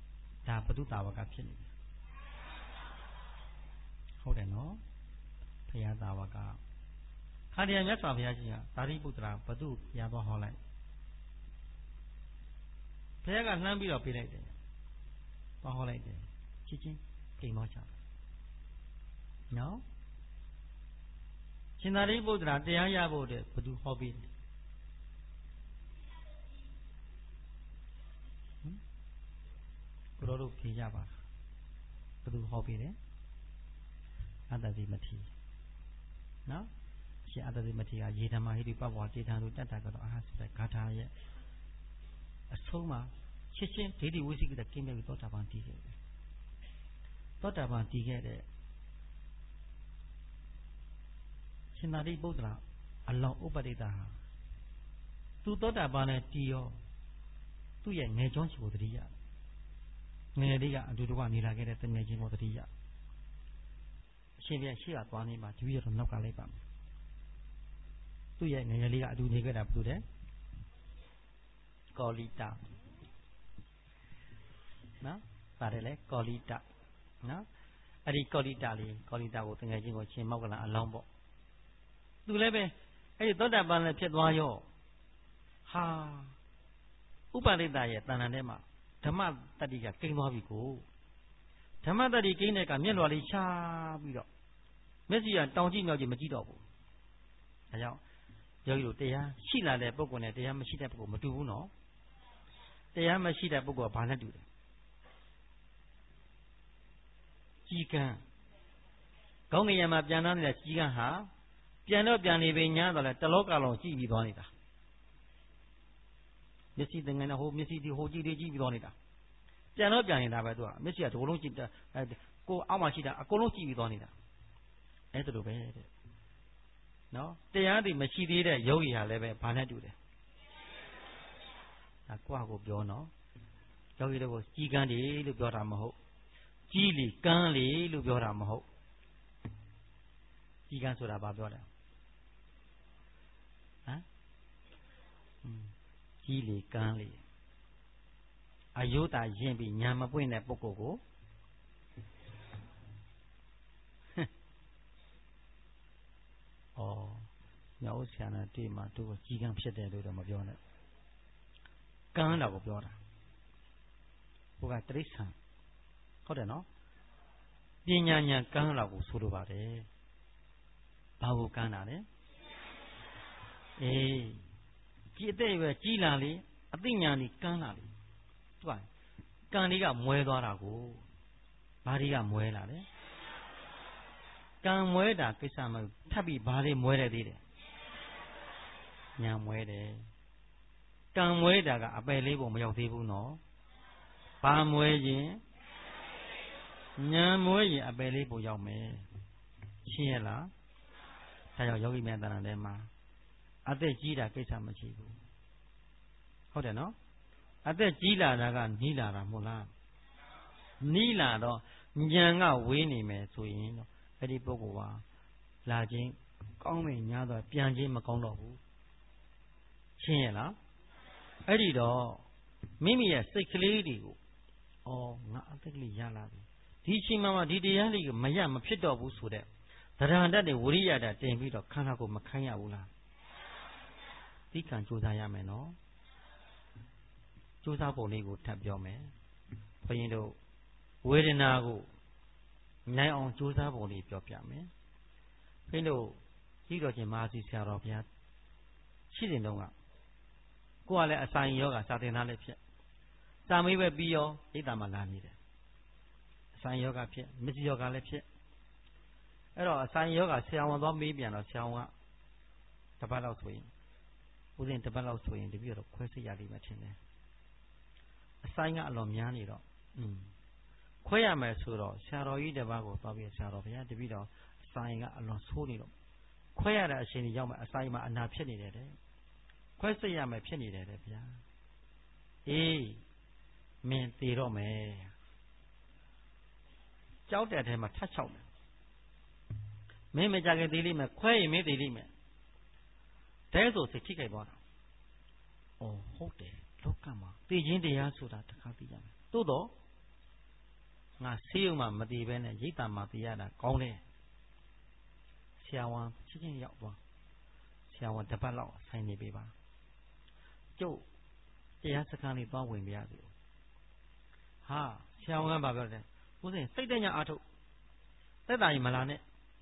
ဒါဘုဒ္ဓတာဝကဖြစ်နေတယ်ဟုတ်တယ်နော်ဘရားသာဝကခါတရံမြတ်စွာဘုရားကြီးကသာရိပုတ္တရာဘသူရသွားဟောလိုက်ဘုရားကလှမ်းပြီးတော့ပေးလိုက်တယ်သွားဟောလိုက်တယ်ချင်းချင်းကိန်းမောချနော်ရှင်သာရိပုတ္တရာတရားရဖို့တဲ့ဘသူဟောပေးတယ်ကိုရောတို့ဖြေကြပါဘသူဟောပေးတယ်အတ္တတိမထေနော်ရှင်အတ္တတိမထေကယေဓမ္မဟိတိပပဝတေထံတို့တတ်တာကတော့အာဟာဆိုတဲ့ဂါထာရဲ့အဆုံးမှာရှင်းရှင်းဒိဋ္ဌိဝိသိကိတကင်းမြတ်ပြီးသောတာပန်တည်ခဲ့တယ်သောတာပန်တည်ခဲ့တဲ့ရှင်သာရိပုတ္တရာအလောင်းဥပဒိတာဟာသူသောတာပန်နဲ့တည်ရောသူ့ရဲ့ငယ်ချောင်းချီကိုတတိယငယ်လေးကအတူတူကနေလာခဲ့တဲ့တငယ်ချင်းကိုတတိယအရှင်ပြန်ရှေ့ကသွားနေမှာတပည့်တော်နောက်ကလိုက်ပါမယ်သူ့ရဲ့ငယ်လေးကအတူနေခဲ့တာဘယ်သူလဲကောလိတနော်ပါတယ်လေကောလိတနော်အဲ့ဒီကောလိတလေးကောလိတကိုတငယ်ချင်းကိုရှင်မောက်ကလန်အလောင်းပေါ့သူလည်းပဲအဲ့ဒီသောတာပန်လည်းဖြစ်သွားရောဟာဥပဒိတရဲ့တဏ္ဍာထဲမှာဓမ္မတတ္တိကကိန်းသွားပြီကိုဓမ္မတတ္တိကိန်းတဲ့ကမျက်လွှာလေးချပြီးတော့မျက်စိကတောင်ကြည့်မြောက်ကြည့်မကြည့်တော့ဘူးဒါကြောင့်ယောဂီတို့တရားရှိလာတဲ့ပုဂ္ဂိုလ်နဲ့တရားမရှိတဲ့ပုဂ္ဂိုလ်မတူဘူးနော်တရားမရှိတဲ့ပုဂ္ဂိုလ်ကဘာနဲ့တူတယ်ကြီးကန်းကောင်းကင်ယံမှာပြန်လာနေတဲ့ကြီးကန်းဟာပြန်တော့ပြန်နေပြီညာတော့လဲတလောကလုံးကြည့်ပြီးသွားနေတာမျက်စိတငယ်နဲ့ဟိုမျက်စိဒီဟိုကြည့်လေးကြည့်ပြီးသွားနေတာပြန်တော့ပြန်နေတာပဲသူကမျက်စိကဒီလိုလုံးကြည့်ကိုအောက်မှာရှိတာအကုန်လုံးကြည့်ပြီးသွားနေတာအဲ့ဒါလိုပဲတဲ့နော်တရားတွေမရှိသေးတဲ့ယောဂီဟာလည်းပဲဘာနဲ့တူတယ်ဒါကိုယ့်ကိုပြောနော်ယောဂီတို့ကိုကြီးကန်းတယ်လို့ပြောတာမဟုတ်ကြီးလီကန်းလေလို့ပြောတာမဟုတ်ကြီးကန်းဆိုတာဘာပြောတာဟမ်ကြီးလေကန်းလေအယုဒ္ဓရင်ပြီးညာမပွင့်တဲ့ပုဂ္ဂိုလ်ကိုဩညောဆရာနဲ့တွေ့မှသူ့ကိုကြီးကန်းဖြစ်တယ်လို့တော့မပြောနဲ့ကန်းတာကိုပြောတာဟိုကတိရစ္ဆာန်ဟုတ်တယ်နော်ပညာဉာဏ်ကန်းတာကိုဆိုလိုပါတယ်ဘာကိုကန်းတာလဲအေးကြီးအသက်ပဲကြီးလာလေအသိဉာဏ်ကြီးကန်းလာလေသူကကန်းလေးကမွဲသွားတာကိုဘာတွေကမွဲလာလဲကံမွဲတာကိစ္စမဟုတ်ထပ်ပြီးဘာလေးမွဲရသေးတယ်ညာမွဲတယ်ကံမွဲတာကအပယ်လေးပုံမရောက်သေးဘူးနော်ဘာမွဲရင်ညာမွဲရင်အပယ်လေးပုံရောက်မယ်ရှင်းရလားဒါကြောင့်ယောဂီများတဏ္ဍာထဲမှာအသက်ကြီးတာကိစ္စမရှိဘူးဟုတ်တယ်နော်အသက်ကြီးလာတာကနီးလာတာမဟုတ်လားနီးလာတော့ဉာဏ်ကဝေးနေမယ်ဆိုရင်တော့အဲ့ဒီပုဂ္ဂိုလ်ဟာလာခြင်းကောင်းမယ်ညာတော့ပြန်ခြင်းမကောင်းတော့ဘူးရှင်းရလားအဲ့ဒီတော့မိမိရဲ့စိတ်ကလေးတွေကိုအော်ငါအသက်ကလေးရလာပြီဒီချိန်မှာဒီတရားလေးကိုမရမဖြစ်တော့ဘူးဆိုတဲ့သရဏတတ်တွေဝိရိယတတ်တင်ပြီးတော့ခန္ဓာကိုယ်မခိုင်းရဘူးလားသိကံကြိုးစားရမယ်နော်ကြိုးစားပုံလေးကိုထပ်ပြောမယ်ဘုရင်တို့ဝေဒနာကိုနိုင်အောင်ကြိုးစားပုံလေးပြောပြမယ်ဘုရင်တို့ကြီးတော်ချင်းမဟာစီဆရာတော်ဘုရားရှိတဲ့တုန်းကကိုယ်ကလည်းအဆိုင်ယောဂစာသင်သားလည်းဖြစ်စာမေးပဲပြီးရောဣဒ္ဓမှာလာနေတယ်အဆိုင်ယောဂဖြစ်မစ္စယောဂလည်းဖြစ်အဲ့တော့အဆိုင်ယောဂဆရာဝန်သွားမေးပြန်တော့ဆရာဝန်ကတပတ်လောက်ဆိုရင်ဦးဇင်းတပတ်လောက်ဆိုရင်တပည့်တော့ခွဲစိတ်ရလိမ့်မယ်ထင်တယ်အဆိုင်ကအလွန်များနေတော့อืมခွဲရမယ်ဆိုတော့ဆရာတော်ကြီးတပတ်ကိုသွားပြီးဆရာတော်ဘုရားတပည့်တော်အဆိုင်ကအလွန်ဆိုးနေတော့ခွဲရတဲ့အချိန်ကြီးရောက်မှအဆိုင်မှာအနာဖြစ်နေတယ်တဲ့ခွဲစိတ်ရမယ်ဖြစ်နေတယ်တဲ့ဗျာအေးမင်းသေတော့မယ်ကြောက်တဲ့ထဲမှာထတ်ချောက်တယ်မင်းမကြခင်သေးလိမ့်မယ်ခွဲရင်မင်းသေးလိမ့်မယ်တဲဆိုစိတ်ထိခိုက်သွားတာ။အော်ဟုတ်တယ်လောကမှာသိချင်းတရားဆိုတာတစ်ခါသိရမယ်။သို့တော့ငါဆေးရုံမှာမသိဘဲနဲ့ရိတ်တာမှာသိရတာကောင်းတယ်ဆရာဝန်ချင်းချင်းရောက်သွားဆရာဝန်တစ်ပတ်လောက်ဆိုင်နေပြီပါကျုပ်တရားစခန်းလေးသွားဝင်ပြရစီဟာဆရာဝန်ကဘာပြောလဲဦးစင်စိတ်တညအားထုတ်သက်တာကြီးမလာနဲ့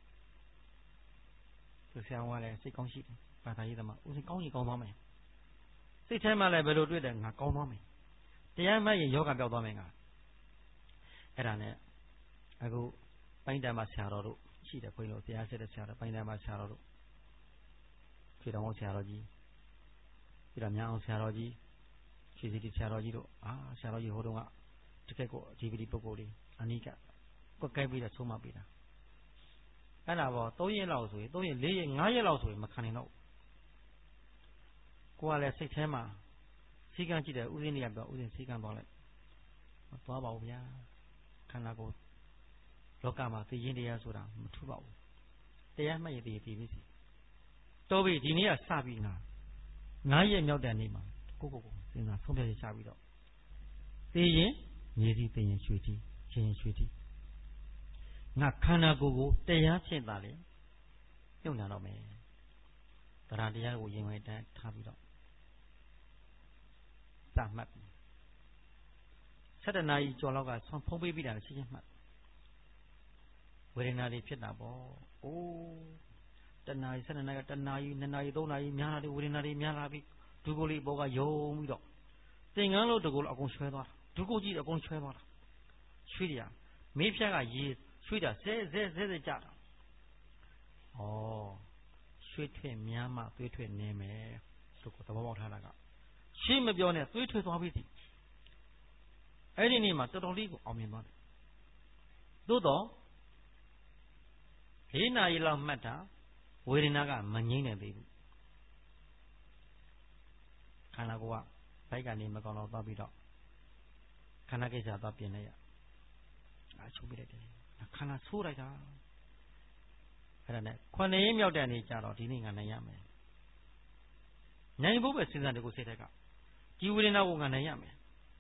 သူဆရာဝန်ကလည်းစိတ်ကောင်းရှိတယ်ဘာသာရေးသမားဦးစင်ကောင်းကြီးကောင်းသွားမယ်စိတ်ထဲမှာလည်းဘယ်လိုတွေ့တယ်ငါကောင်းသွားမယ်တရားမှတ်ရင်ယောဂပြောက်သွားမယ်ငါအဲ့ဒါနဲ့အခုပိုင်းတမ်းမှာဆရာတော်တို့ရှိတယ်ခွင်းလို့တရားစစ်တဲ့ဆရာတော်ပိုင်းတမ်းမှာဆရာတော်တို့ခြေတော်အောင်ဆရာတော်ကြီးပြီးတော့မြောင်အောင်ဆရာတော်ကြီးခြေစီတီဆရာတော်ကြီးတို့အာဆရာတော်ကြီးဟိုတုန်းကတကယ်ကိုဒီပတိပုဂ္ဂိုလ်လေးအနိကကွက်ကဲပြီးတော့ဆုံးမပေးတာအဲ့ဒါပေါ့သုံးရက်လောက်ဆိုရင်သုံးရက်လေးရက်ငါးရက်လောက်ဆိုရင်မခံနိုင်တော့ကိုကလည်းစိတ်ထဲမှာစီကံကြည့်တယ်ဥစဉ်နေရပြောဥစဉ်စီကံသွားလိုက်မသွားပါဘူးဗျာခန္ဓာကိုယ်လောကမှာသိရင်တရားဆိုတာမထူပါဘူးတရားမှတ်ရည်တည်တည်ပြီစီတော်ပြီဒီနေ့ကစပြီးငါငါးရက်မြောက်တဲ့နေ့မှာကိုကိုကိုစဉ်းစားဆုံးဖြတ်ရချပြီးတော့သိရင်မြေစီသိရင်ရွှေကြီးချင်းရွှေကြီးငါခန္ဓာကိုယ်ကိုတရားဖြင့်သာလေညှို့နှံတော့မယ်တရားတရားကိုရင်ဝင်တန်းထားပြီးတော့စမှတ်ဆယ်တနာရီကျော်လောက်ကဆွန်ဖုံးပေးပြီးတာရှင်းရှင်းမှတ်ဝေဒနာတွေဖြစ်တာပေါ့အိုးတနာရီဆယ်နာရီတနာရီနှစ်နာရီသုံးနာရီများလာတယ်ဝေဒနာတွေများလာပြီးဒုက္ခလေးဘောကယုံပြီးတော့သင်္ကန်းလို့တကူလို့အကုန်ဆွဲသွားတာဒုက္ခကြီးအကုန်ဆွဲသွားတာရွှေရမေးဖြတ်ကရေရွှေတာဇဲဇဲဇဲဇဲကြတာဩရွှေထွေများမှသွေးထွေနင်းမယ်သူကသဘောပေါက်ထားတာကရှင်းမပြောနဲ့သွေးထွေသွားပြီစီအဲ့ဒီနေ့မှာတော်တော်လေးကိုအောင်မြင်သွားတယ်သို့တော့လေးနာရီလောက်မှတ်တာဝေဒနာကမငြိမ့်နိုင်သေးဘူးခန္ဓာကိုယ်ကဘိုက်ကနေမကောင်းတော့သွားပြီးတော့ခန္ဓာကိစ္စသွားပြင်လိုက်ရအချုပ်ပြလိုက်တယ်ခန္ဓာဆိုးလိုက်တာအဲ့ဒါနဲ့ခုနှစ်ရက်မြောက်တဲ့နေ့ကျတော့ဒီနေ့ငါနိုင်ရမယ်နိုင်ဖို့ပဲစဉ်းစားတယ်ကိုစိတ်ထက်ကဒီဝေဒနာကိုငါနိုင်ရမယ်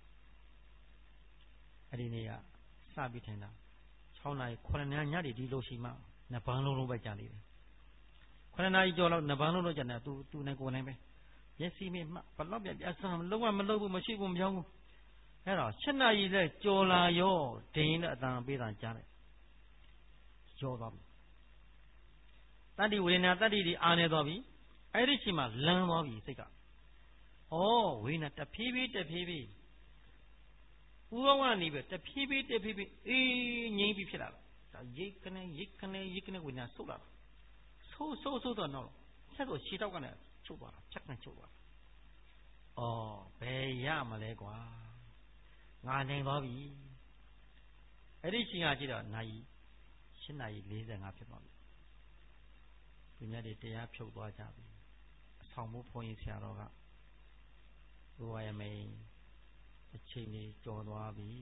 အဲ့ဒီနေ့ကစပြီးထိုင်တာ၆နာရီခုနှစ်နာရီညနေဒီလိုရှိမှနှစ်ပန်းလုံးလုံးပဲကြာနေတယ်ခုနှစ်နာရီကျော်လောက်နှစ်ပန်းလုံးလုံးကြာနေသူသူနဲ့ကိုယ်နိုင်ပဲမျက်စိမမှဘလောက်ပြပြဆမ်းလုံးဝမလုံးဘူးမရှိဘူးမပြောင်းဘူးအဲ့တော့၈နာရီလဲကြော်လာရောဒိန်နဲ့အတန်ပေးတာကြားတယ်ကြောသွားပြီတတ္တိဝေဒနာတတ္တိဒီအာနေသွားပြီအဲ့ဒီချိန်မှာလန်းသွားပြီစိတ်ကဩဝေဒနာတဖြည်းဖြည်းတဖြည်းဖြည်းဥပဝကနေပဲတဖြည်းဖြည်းတဖြည်းဖြည်းအေးငြိမ့်ပြီးဖြစ်လာတာရိတ်ကနေရိတ်ကနေရိတ်ကနေဝေဒနာဆုတ်လာဆိုးဆိုးဆိုးတော့တော့ဆက်တော့ခြေတောက်ကနေချုပ်သွားတာချက်ကနေချုပ်သွားတာဩဘယ်ရမလဲကွာငါနိုင်သွားပြီအဲ့ဒီချိန်ကကြည့်တော့နိုင်၈နာရီ၄၅ဖြစ်သွားပြီသူများတွေတရားဖြုတ်သွားကြပြီအဆောင်မိုးဘုန်းကြီးဆရာတော်ကဘုရားရမိန်အချိန်ကြီးကြော်သွားပြီ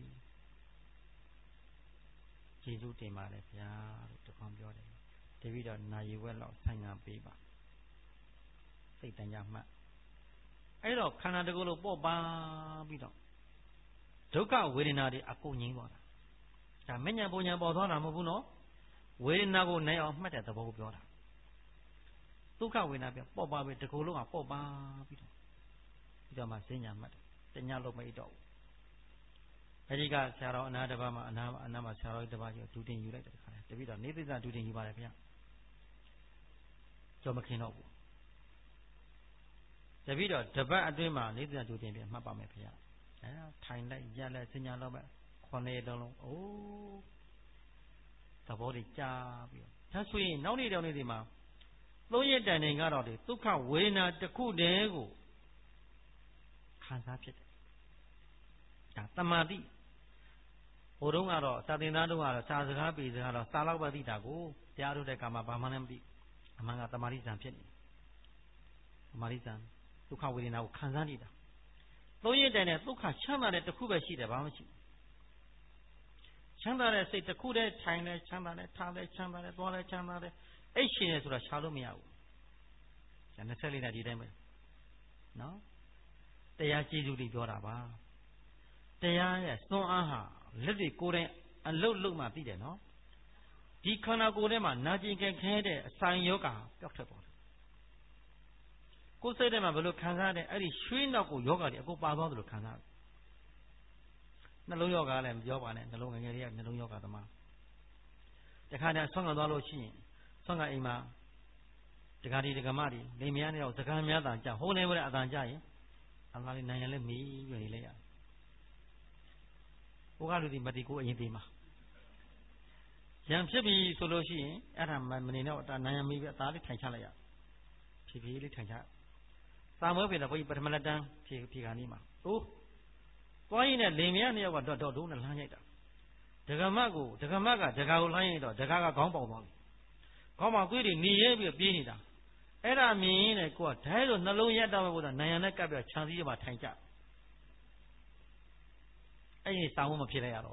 ကျေးဇူးတင်ပါတယ်ဗျာလို့တခွန်ပြောတယ်တပည့်တော်နာရီဝက်လောက်ဆိုင်ငံပေးပါစိတ်တန်ကြမှတ်အဲ့တော့ခန္ဓာတကူလို့ပေါ့ပါပြီးတော့ဒုက္ခဝေဒနာတွေအကုန်ငြိမ်းသွားတာဒါမဉ္ဇဉ်ပုံဉ္ဇဉ်ပေါ်သွားတာမဟုတ်ဘူးနော်ဝေဒနာကိုနိုင်အောင်မှတ်တဲ့သဘောကိုပြောတာဒုက္ခဝေဒနာပြပေါ့ပါပဲတကူလုံးကပေါ့ပါပြီးတော့ပြီးတော့မှစဉ္ညာမှတ်တယ်တညလုံးမအိပ်တော့ဘူးအဲဒီကဆရာတော်အနာတပါးမှာအနာအနာမှာဆရာတော်တပါးကြီးဒူတင်ယူလိုက်တယ်ခါတယ်တပည့်တော်နေသိစ္စာဒူတင်ယူပါတယ်ဗျာကြော်မခင်တော့ဘူးတပည့်တော်တပတ်အတွင်းမှာနေသိစ္စာဒူတင်ပြမှတ်ပါမယ်ဗျာအဲထိုင်လိုက်ရလိုက်စဉ္ညာတော့ပဲခွန်လေးတုံးလုံးအိုးသဘောတွေကြားပြီးတော့ဒါဆိုရင်နောက်နေ့တောင်နေ့ဒီမှာသုံးရက်တန်နေကတော့ဒီဒုက္ခဝေဒနာတစ်ခုတည်းကိုခံစားဖြစ်တယ်ဒါတမာတိဟိုတုန်းကတော့စာသင်သားတုန်းကတော့စာစကားပေစကားတော့စာလောက်ပဲသိတာကိုတရားထုတ်တဲ့ကာမှာဘာမှလည်းမသိအမှန်ကတမာတိဇံဖြစ်နေတယ်တမာတိဇံဒုက္ခဝေဒနာကိုခံစားနေတာသုံးရက်တန်တဲ့ဒုက္ခချမ်းသာတဲ့တစ်ခုပဲရှိတယ်ဘာမှမရှိချမ်းသာတဲ့စိတ်တစ်ခုတည်းထိုင်လဲချမ်းသာတယ်ထားလဲချမ်းသာတယ်သွားလဲချမ်းသာတယ်အိတ်ရှင်နေဆိုတာရှားလို့မရဘူး။ဒါနှစ်ဆက်လေးနဲ့ဒီတိုင်းပဲ။နော်။တရားကျေးဇူးတွေပြောတာပါ။တရားရဲ့စွမ်းအားဟာလက်တွေကိုယ်တိုင်အလုတ်လုတ်မှသိတယ်နော်ဒီခန္ဓာကိုယ်ထဲမှာနာကျင်ကြခဲတဲ့အဆိုင်ယောဂါပျောက်ထွက်သွားတယ်ကိုယ်စိတ်ထဲမှာဘယ်လိုခံစားရတဲ့အဲ့ဒီရွှေနောက်ကိုယောဂါတွေအကုန်ပါသွားတယ်လို့ခံစားတယ်နှလုံးယောဂါလည်းမပြောပါနဲ့နှလုံးငယ်ငယ်လေးကနှလုံးယောဂါသမားတခါတည်းဆွမ်းကသွားလို့ရှိရင်ဆွမ်းကအိမ်မှာတခါဒီတက္ကမတွေနေမရနေတော့စကားများတာကြာဟိုနေဝဲအတန်ကြာရင်အသားလေးနိုင်ရလဲမီးရွနေလိုက်ရဟိုကလူဒီမတိကိုအရင်သေးမှာရံဖြစ်ပြီဆိုလို့ရှိရင်အဲ့ဒါမနေတော့အနိုင်ရမီးပဲအသားလေးထိုင်ချလိုက်ရဖြည်းဖြည်းလေးထိုင်ချစာမွေးပြေတော့ဘုရားပထမလက်တန်းဖြည်းဖြည်းကနေမှာအိုးသွားရင်လည်းလင်မယားနှစ်ယောက်ကတော့တော့ဒုနဲ့လှမ်းရိုက်တာဒကမကိုဒကမကဒကာကိုလှမ်းရိုက်တော့ဒကာကခေါင်းပေါက်သွားပြီခေါင်းပေါက်သွေးတွေနေရဲပြီးပြေးနေတာအဲ့ဒါမြင်ရင်လည်းကိုကဒိုင်းလို့နှလုံးရက်တော့ဘုရားနိုင်ရနဲ့ကပ်ပြီးခြံစည်းထဲမှာထိုင်ကြအဲ့ဒီစာမွေးမဖြစ်လိုက်ရတော့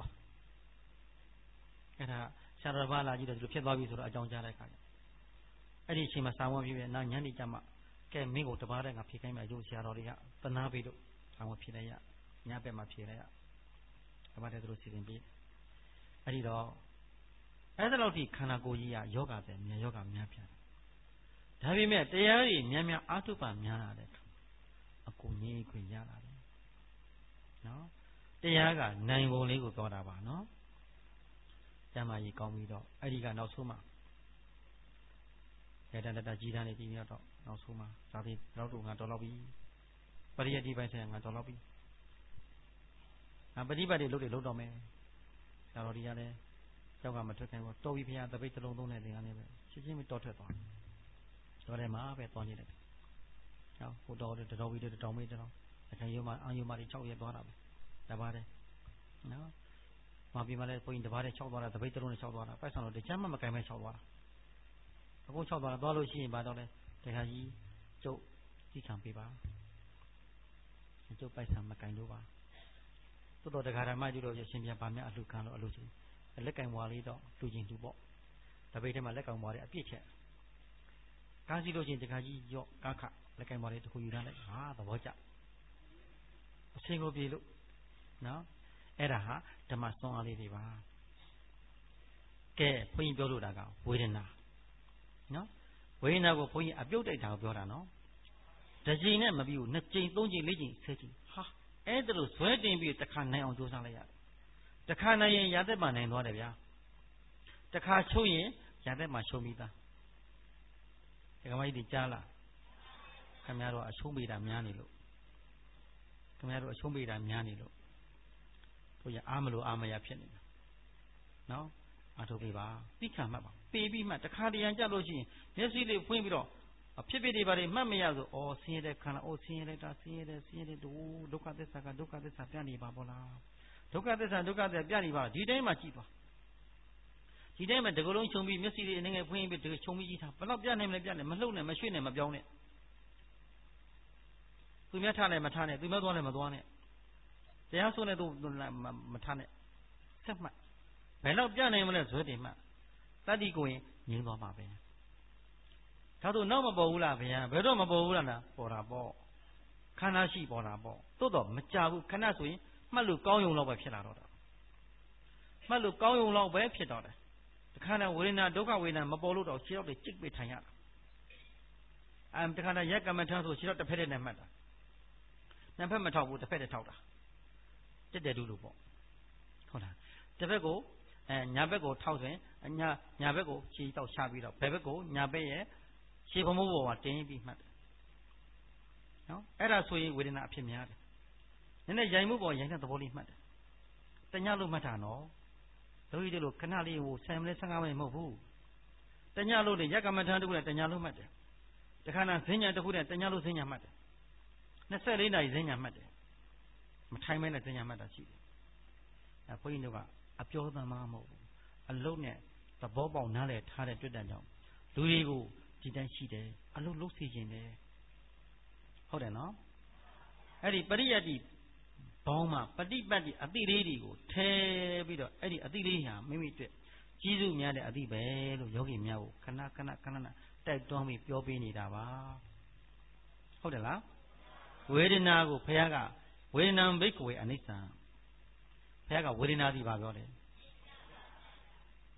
အဲ့ဒါဆရာတော်ဘာလာကြည့်တော့ဒီလိုဖြစ်သွားပြီဆိုတော့အကြောင်းကြားတဲ့ခါကျအဲ့ဒီအချိန်မှာစာမွေးဖြစ်ပြီးနောက်ညနေကျမှကဲမင်းကိုတပါးတဲ့ငါဖြေခိုင်းမယ်ရုပ်ဆရာတော်တွေကသနာပေးလို့စာမွေးဖြစ်လိုက်ရညဘက်မှာဖြေလိုက်ရတပါးတဲ့သူတို့စီစဉ်ပြီးအဲ့ဒီတော့အဲ့ဒါလောက်ထိခန္ဓာကိုယ်ကြီးကယောဂတဲ့မြန်ယောဂများပြန်ဒါပေမဲ့တရားတွေများများအာထုပများလာတဲ့အကုန်ငြိမ်းခွင့်ရလာတယ်နော်တရားကနိုင်ပုံလေးကိုပြောတာပါနော်ကျမ်းမာရေးကောင်းပြီးတော့အဲ့ဒီကနောက်ဆုံးမှာရတတတကြီးတန်းနေပြီးတော့နောက်ဆုံးမှာဇာတိတော့တို့ငါတော်တော့ပြီပရိယတ်ဒီပိုင်းဆိုင်ငါတော်တော့ပြီငါပฏิပတ်တွေလုပ်တွေလုပ်တော့မယ်ဆရာတော်ဒီကလည်းကျောက်ကမထွက်ခိုင်းဘူးတော်ပြီဖရာတပိတ်တစ်လုံးသုံးတဲ့သင်္ကန်းလေးပဲရှင်းရှင်းပြီးတော်ထွက်သွားတော်တယ်မှာပဲသွားနေတယ်ဟောဟိုတော်တယ်တော်ပြီတော်မေးတော်အခါရုံမှာအာယုမာတွေ၆ရက်သွားတာပဲတပါးတယ်နော်မပြေမလဲဘုရင်တပါးတဲ့၆သွားတာတပိတ်တစ်လုံးနဲ့၆သွားတာပိုက်ဆောင်တော့တချမ်းမှမကင်မဲ၆သွားတာအခု၆သွားတာသွားလို့ရှိရင်ဘာတော့လဲတခါကြီးကျုပ်ကြီးခံပေးပါကျုပ်ပိုက်ဆံမကင်လို့ပါတော်တော်တခါဓမ္မကျတော့ရှင်ပြန်ပါမြအလှခံလို့အလှချင်းလက်ကင်ဘွားလေးတော့လူချင်းလူပေါ့တပိတ်ထဲမှာလက်ကင်ဘွားလေးအပြည့်ချက်ကားစီလို့ချင်းတခါကြီးရော့ကားခလက်ကင်ဘွားလေးတစ်ခုယူထားလိုက်ဟာသဘောကျအချင်းကိုပြေလို့နော်အဲ့ဒါဟာဓမ္မစွမ်းအားလေးတွေပါကဲဘုန်းကြီးပြောလို့တာကဝေဒနာနော်ဝေဒနာကိုဘုန်းကြီးအပြုတ်တိုက်တာကိုပြောတာနော်တစ်ချိန်နဲ့မပြီးဘူးနှစ်ချိန်သုံးချိန်လေးချိန်ဆယ်ချိန်ဟာအဲ့ဒါလို့ဇွဲတင်ပြီးတစ်ခါနိုင်အောင်ကြိုးစားလိုက်ရတယ်တစ်ခါနိုင်ရင်ရာသက်မှနိုင်သွားတယ်ဗျာတစ်ခါချုပ်ရင်ရာသက်မှရှုံးပြီးသားဒီကမကြီးကြားလားခင်ဗျားတို့အရှုံးပေးတာများနေလို့ခင်ဗျားတို့အရှုံးပေးတာများနေလို့တို့ရအားမလို့အားမရဖြစ်နေတာနော်အထုတ်ပေးပါသိခံမှတ်ပါပေးပြီးမှတခါတရံကြလို့ရှိရင်မျက်စိလေးဖွင့်ပြီးတော့အဖြစ်ဖြစ်တွေပါတွေမှတ်မရဆိုအော်ဆင်းရဲတဲ့ခန္ဓာအော်ဆင်းရဲတဲ့တာဆင်းရဲတဲ့ဆင်းရဲတဲ့ဒုက္ခသစ္စာကဒုက္ခသစ္စာပြနေပါဘောလားဒုက္ခသစ္စာဒုက္ခသစ္စာပြနေပါဒီတိုင်းမှာကြည့်သွားဒီတိုင်းမှာတကလုံးခြုံပြီးမျက်စိလေးအနေငယ်ဖွင့်ပြီးတကခြုံပြီးကြည့်ထားဘယ်တော့ပြနိုင်မလဲပြနိုင်မလှုပ်နဲ့မရွှေ့နဲ့မပြောင်းနဲ့သူများထားနဲ့မထားနဲ့သူများသွားနဲ့မသွားနဲ့တရားဆိုနဲ့သူမထားနဲ့ဆက်မှတ်ဘယ်တော့ပြနိုင်မလဲဇွဲတင်မှတ်တတ္တိကိုရင်ငြင်းသွားမှာပဲဒါဆိုနောက်မပေါ်ဘူးလားဗျာဘယ်တော့မပေါ်ဘူးလားပေါ်တာပေါ့ခန္ဓာရှိပေါ်တာပေါ့သို့တော့မကြဘူးခဏဆိုရင်မှတ်လို့ကောင်းယုံတော့ပဲဖြစ်လာတော့တာမှတ်လို့ကောင်းယုံတော့ပဲဖြစ်တော့တယ်တခါနဲ့ဝေဒနာဒုက္ခဝေဒနာမပေါ်လို့တော့ခြေတော့တွေကြိတ်ပိတ်ထိုင်ရတာအမ်တခါနဲ့ရက်ကမ္မထမ်းဆိုခြေတော့တစ်ဖက်တည်းနဲ့မှတ်တာနှစ်ဖက်မထောက်ဘူးတစ်ဖက်တည်းထောက်တာတက်တယ်တူလို့ပေါ့ဟုတ်လားတစ်ဖက်ကိုအဲညာဘက်ကိုထောက်ဆိုရင်ညာညာဘက်ကိုခြေတောက်ချပြီးတော့ဘယ်ဘက်ကိုညာဘက်ရဲ့ခြေဖမိုးပေါ်မှာတင်းပြီးမှတ်တယ်နော်အဲ့ဒါဆိုရင်ဝေဒနာအဖြစ်များတယ်နည်းနည်းရိုင်မှုပေါ်ရိုင်တဲ့သဘောလေးမှတ်တယ်တညလို့မှတ်တာနော်တို့ကြီးတို့ခဏလေးဟိုဆယ်မိနစ်ဆယ့်ငါးမိနစ်မဟုတ်ဘူးတညလို့လေရက်ကမ္မထမ်းတစ်ခုနဲ့တညလို့မှတ်တယ်တခါနာဈဉ္ညာတစ်ခုနဲ့တညလို့ဈဉ္ညာမှတ်တယ်နှစ်ဆယ့်လေးနာရီဈဉ္ညာမှတ်တယ်မထိုင်မဲနဲ့ဈဉ္ညာမှတ်တာရှိတယ်အဲဘုန်းကြီးတို့ကအပြောသမားမဟုတ်ဘူးအလုံးနဲ့သဘောပေါက်နားလည်ထားတဲ့တွေ့တဲ့ကြောင့်လူတွေကိုဒီတိုင်းရှိတယ်အလုံးလုံးစီခြင်းတယ်ဟုတ်တယ်နော်အဲ့ဒီပရိယတ်တိဘောင်းမှာပฏิပတ်တိအတိလေးတွေကိုထဲပြီးတော့အဲ့ဒီအတိလေးဟာမိမိအတွက်ကြီးစုများတဲ့အတိပဲလို့ယောဂီများကိုခဏခဏခဏခဏတိုက်တွန်းပြီးပြောပေးနေတာပါဟုတ်တယ်လားဝေဒနာကိုဘုရားကဝေဒနာဘိက္ခဝေအနိစ္စဘုရားကဝေဒနာဒီပါပြောတယ်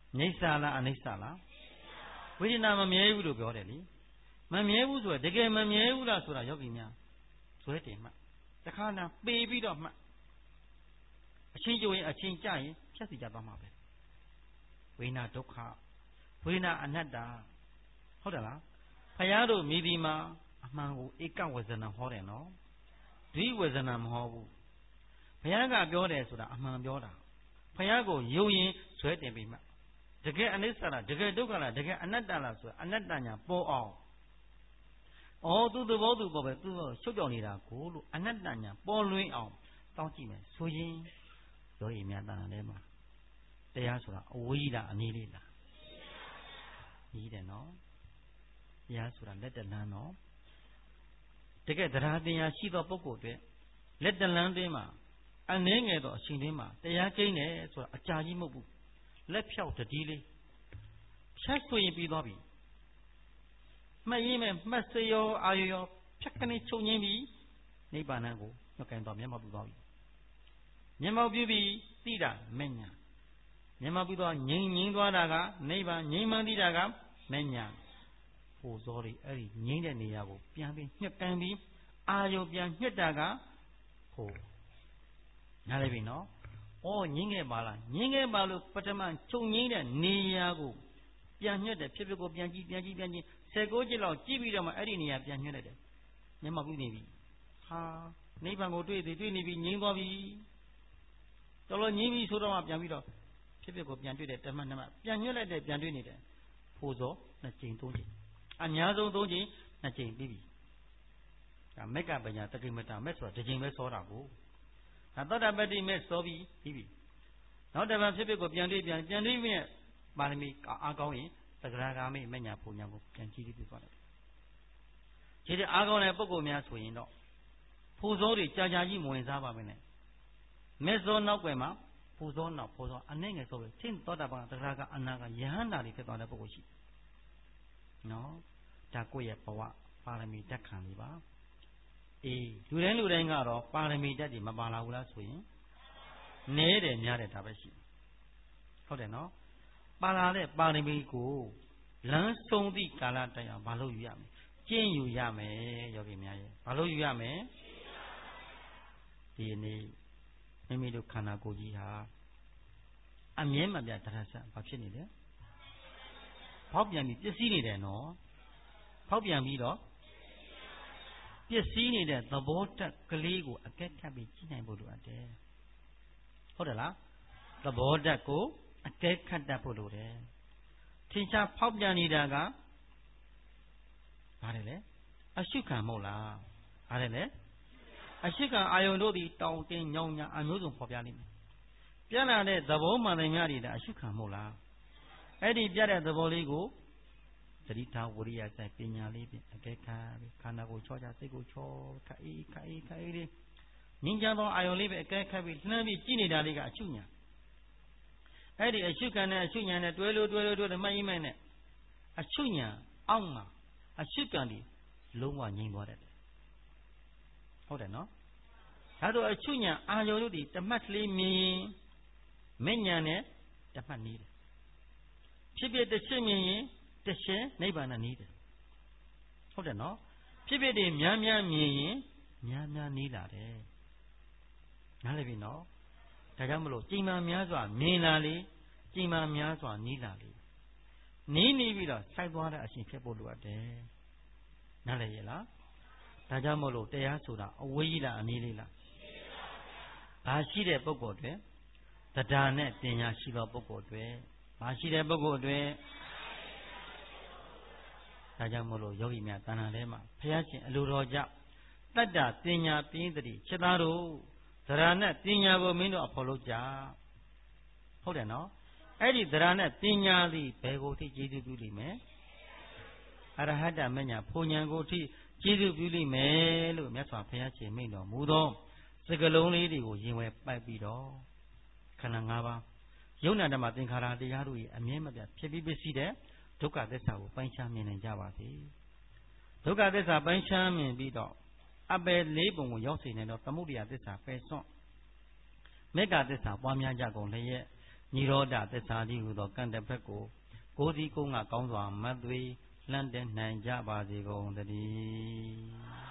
နေစာလားအနိစ္စလားဝိညာဏမမြဲဘူးလို့ပြောတယ်လေမမြဲဘူးဆိုတော့တကယ်မမြဲဘူးလားဆိုတာယောဂီများဇွဲတင်မှတခါနာပေပြီးတော့မှအချင်းကျိုးရင်အချင်းကြရင်ဖြတ်စီကြသွားမှာပဲဝိညာဒုက္ခဝိညာအနတ္တဟုတ်တယ်လားဖယားတို့မိဒီမှာအမှန်ကိုဧကဝဇနဟောတယ်နော်ဒိဝဇနမဟောဘူးဘုရားကပြောတယ်ဆိုတာအမှန်ပြောတာဘုရားကိုယုံရင်ဇွဲတင်ပြီးမှတကယ်အနိစ္စလားတကယ်ဒုက္ခလားတကယ်အနတ္တလားဆိုတာအနတ္တညာပေါ်အောင်ဩသူသဘောသူပေါ်ပဲသူရှုပ်ကြောင်နေတာကိုလို့အနတ္တညာပေါ်လွင်အောင်တောင်းကြည့်မယ်ဆိုရင်ရောရည်များတန်တယ်မှာတရားဆိုတာအဝေးလားအနည်းလေးလားကြီးတယ်နော်တရားဆိုတာလက်တလန်းနော်တကယ်တရားတရားရှိသောပုဂ္ဂိုလ်တွေလက်တလန်းတင်းမှာအနည်းငယ်သောအချိန်တင်းမှာတရားကျင်းတယ်ဆိုတာအကြာကြီးမဟုတ်ဘူးလက်ဖြောက်တတိလေးဖြတ်ဆိုရင်ပြီးသွားပြီမှတ်ရင်းမဲ့မှတ်စရောအာရရောဖြတ်ကနေချုပ်ငင်းပြီးနိဗ္ဗာန်ကိုနှုတ်ကန်တော့မျက်မှောက်ပြုသွားပြီမျက်မှောက်ပြုပြီးသိတာမဲ့ညာမျက်မှောက်ပြုသွားငြိမ်ငြိမ်သွားတာကနိဗ္ဗာန်ငြိမ်မှန်သိတာကမဲ့ညာဟိုစောတွေအဲ့ဒီငြိမ်တဲ့နေရာကိုပြန်ပြီးညှက်ကန်ပြီးအာရုံပြန်ညှက်တာကဟိုနားလည်ပြီနော်ဩငြင်းခဲ့ပါလားငြင်းခဲ့ပါလို့ပထမချုပ်ငြိမ်းတဲ့နေရာကိုပြန်ညှက်တယ်ဖြစ်ဖြစ်ကိုပြန်ကြည့်ပြန်ကြည့်ပြန်ကြည့်ဆယ်ကိုးချက်လောက်ကြည့်ပြီးတော့မှအဲ့ဒီနေရာပြန်ညှက်လိုက်တယ်မျက်မှောက်ပြုနေပြီဟာနိဗ္ဗာန်ကိုတွေ့သေးတွေ့နေပြီငြိမ်းသွားပြီတော်တော်ငြိမ်းပြီဆိုတော့မှပြန်ပြီးတော့ဖြစ်ဖြစ်ကိုပြန်တွေ့တယ်တမန်နမပြန်ညှက်လိုက်တယ်ပြန်တွေ့နေတယ်ဖို့စောနှစ်ကြိမ်သုံးကြိမ်အများဆုံးသုံးကြိမ်နှစ်ကြိမ်ပြီးပြီဒါမက်ကပညာတတိမတာမက်ဆိုတာတစ်ကြိမ်ပဲစောတာကိုဒါသောတာပတ္တိမက်စောပြီးပြီးပြီနောက်တစ်ပတ်ဖြစ်ဖြစ်ကိုပြန်တွေ့ပြန်ပြန်တွေ့ပြီးပါရမီအားကောင်းရင်သဂရဂါမိမညာပုံညာကိုပြန်ကြည့်ပြီးသွားတယ်ဒီတဲ့အားကောင်းတဲ့ပုဂ္ဂိုလ်များဆိုရင်တော့ဖို့စောတွေကြာကြာကြီးမဝင်စားပါမယ်နဲ့မက်စောနောက်ွယ်မှာဖို့စောနောက်ဖို့စောအနှဲ့ငယ်စောပဲသင်သောတာပန်သဂရဂါအနာကယဟန္တာတွေဖြစ်သွားတဲ့ပုဂ္ဂိုလ်ရှိနော်ဒါကိုယ့်ရဲ့ဘဝပါရမီတက်ခံပြီပါအေးလူတိုင်းလူတိုင်းကတော့ပါရမီတက်တွေမပါလာဘူးလားဆိုရင်နည်းတယ်များတယ်ဒါပဲရှိဟုတ်တယ်နော်ပါလာတဲ့ပါရမီကိုလမ်းဆုံးသည့်ကာလတိုင်အောင်မလုပ်ယူရမယ်ကျင့်ယူရမယ်ယောဂီများရဲ့မလုပ်ယူရမယ်ဒီနေ့မိမိတို့ခန္ဓာကိုယ်ကြီးဟာအမြဲမပြတ်တရားဆဘာဖြစ်နေလဲဖောက်ပြန်ပြီးပျက်စီးနေတယ်နော်ဖောက်ပြန်ပြီးတော့ပျက်စီးနေတဲ့သဘောတက်ကလေးကိုအကဲခတ်ပြီးကြည့်နိုင်ဖို့လိုအပ်တယ်ဟုတ်တယ်လားသဘောတက်ကိုအကဲခတ်တတ်ဖို့လိုတယ်ထင်ရှားဖောက်ပြန်နေတာကဘာလဲလဲအရှုခံမဟုတ်လားဘာလဲလဲအရှုခံအာယုံတို့သည်တောင်းတင်းညောင်းညာအမျိုးစုံဖော်ပြလိမ့်မယ်ပြလာတဲ့သဘောမှန်တယ်များတွေဒါအရှုခံမဟုတ်လားအဲ့ဒီပြတဲ့သဘောလေးကိုသတိထားဝိရိယဆိုင်ပညာလေးဖြင့်အကဲခတ်ပြီးခန္ဓာကိုယ်ချောချစိတ်ကိုချောခအေးခအေးခအေးလေးငြင်းကြသောအာယုံလေးပဲအကဲခတ်ပြီးနှမ်းပြီးကြည့်နေတာလေးကအရှုညာအဲ့ဒီအရှုခံနဲ့အရှုညာနဲ့တွဲလို့တွဲလို့တွဲတယ်မှတ်ရင်မဲ့နဲ့အရှုညာအောက်မှာအရှုခံဒီလုံးဝငြိမ်သွားတယ်ဟုတ်တယ်နော်ဒါဆိုအရှုညာအာယုံတို့ဒီတမတ်ကလေးမြင်မဉ္ဇဏ်နဲ့တမတ်နေတယ်ဖြစ်ဖြစ်တစ်ချက်မြင်ရင်တစ်ချက်နိဗ္ဗာန်နဲ့နေတယ်ဟုတ်တယ်နော်ဖြစ်ဖြစ်တွေများများမြင်ရင်များများနေလာတယ်နားလည်ပြီနော်ဒါကြောင့်မလို့ကြိမ်မှများစွာမြင်လာလေကြိမ်မှများစွာနေလာလေနေနေပြီးတော့စိုက်သွားတဲ့အရှင်ဖြစ်ဖို့လိုအပ်တယ်နားလည်ရဲ့လားဒါကြောင့်မလို့တရားဆိုတာအဝေးကြီးလားအနည်းလေးလားဘာရှိတဲ့ပုဂ္ဂိုလ်တွေတရားနဲ့ပညာရှိသောပုဂ္ဂိုလ်တွေဘာရှိတဲ့ပုဂ္ဂိုလ်တွေဒါကြောင့်မလို့ယောဂီများတဏ္ဍာထဲမှာဘုရားရှင်အလိုတော်ကြောင့်တတ္တပညာပြင်းတိခြေသားတို့သရဏပညာကိုမင်းတို့အဖို့လို့ကြဟုတ်တယ်နော်အဲ့ဒီသရဏပညာသည်ဘယ်ကိုထိကျေးဇူးပြုလိမ့်မယ်အရဟတမညာဖူဉဏ်ကိုထိကျေးဇူးပြုလိမ့်မယ်လို့မြတ်စွာဘုရားရှင်မိန့်တော်မူသောစကလုံးလေးတွေကိုရင်ဝယ်ပိုက်ပြီးတော့ခန္ဓာ၅ပါးယုံနာဓမ္မသင်္ခါရတရားတို့ရဲ့အမြဲမပြတ်ဖြစ်ပြီးပစ္စည်းတဲ့ဒုက္ခသစ္စာကိုပိုင်းခြားမြင်နိုင်ကြပါစေဒုက္ခသစ္စာပိုင်းခြားမြင်ပြီးတော့အပယ်လေးပုံကိုရောက်စေနိုင်တော့သမုဒိယသစ္စာပယ်စွန့်မေတ္တာသစ္စာပွားများကြကုန်လျက်နိရောဓသစ္စာတိဟုသောကံတစ်ဖက်ကိုကိုယ်စီကိုယ်ငါကောင်းစွာမတ်သွေးလန့်တဲ့နိုင်ကြပါစေကုန်သတည်း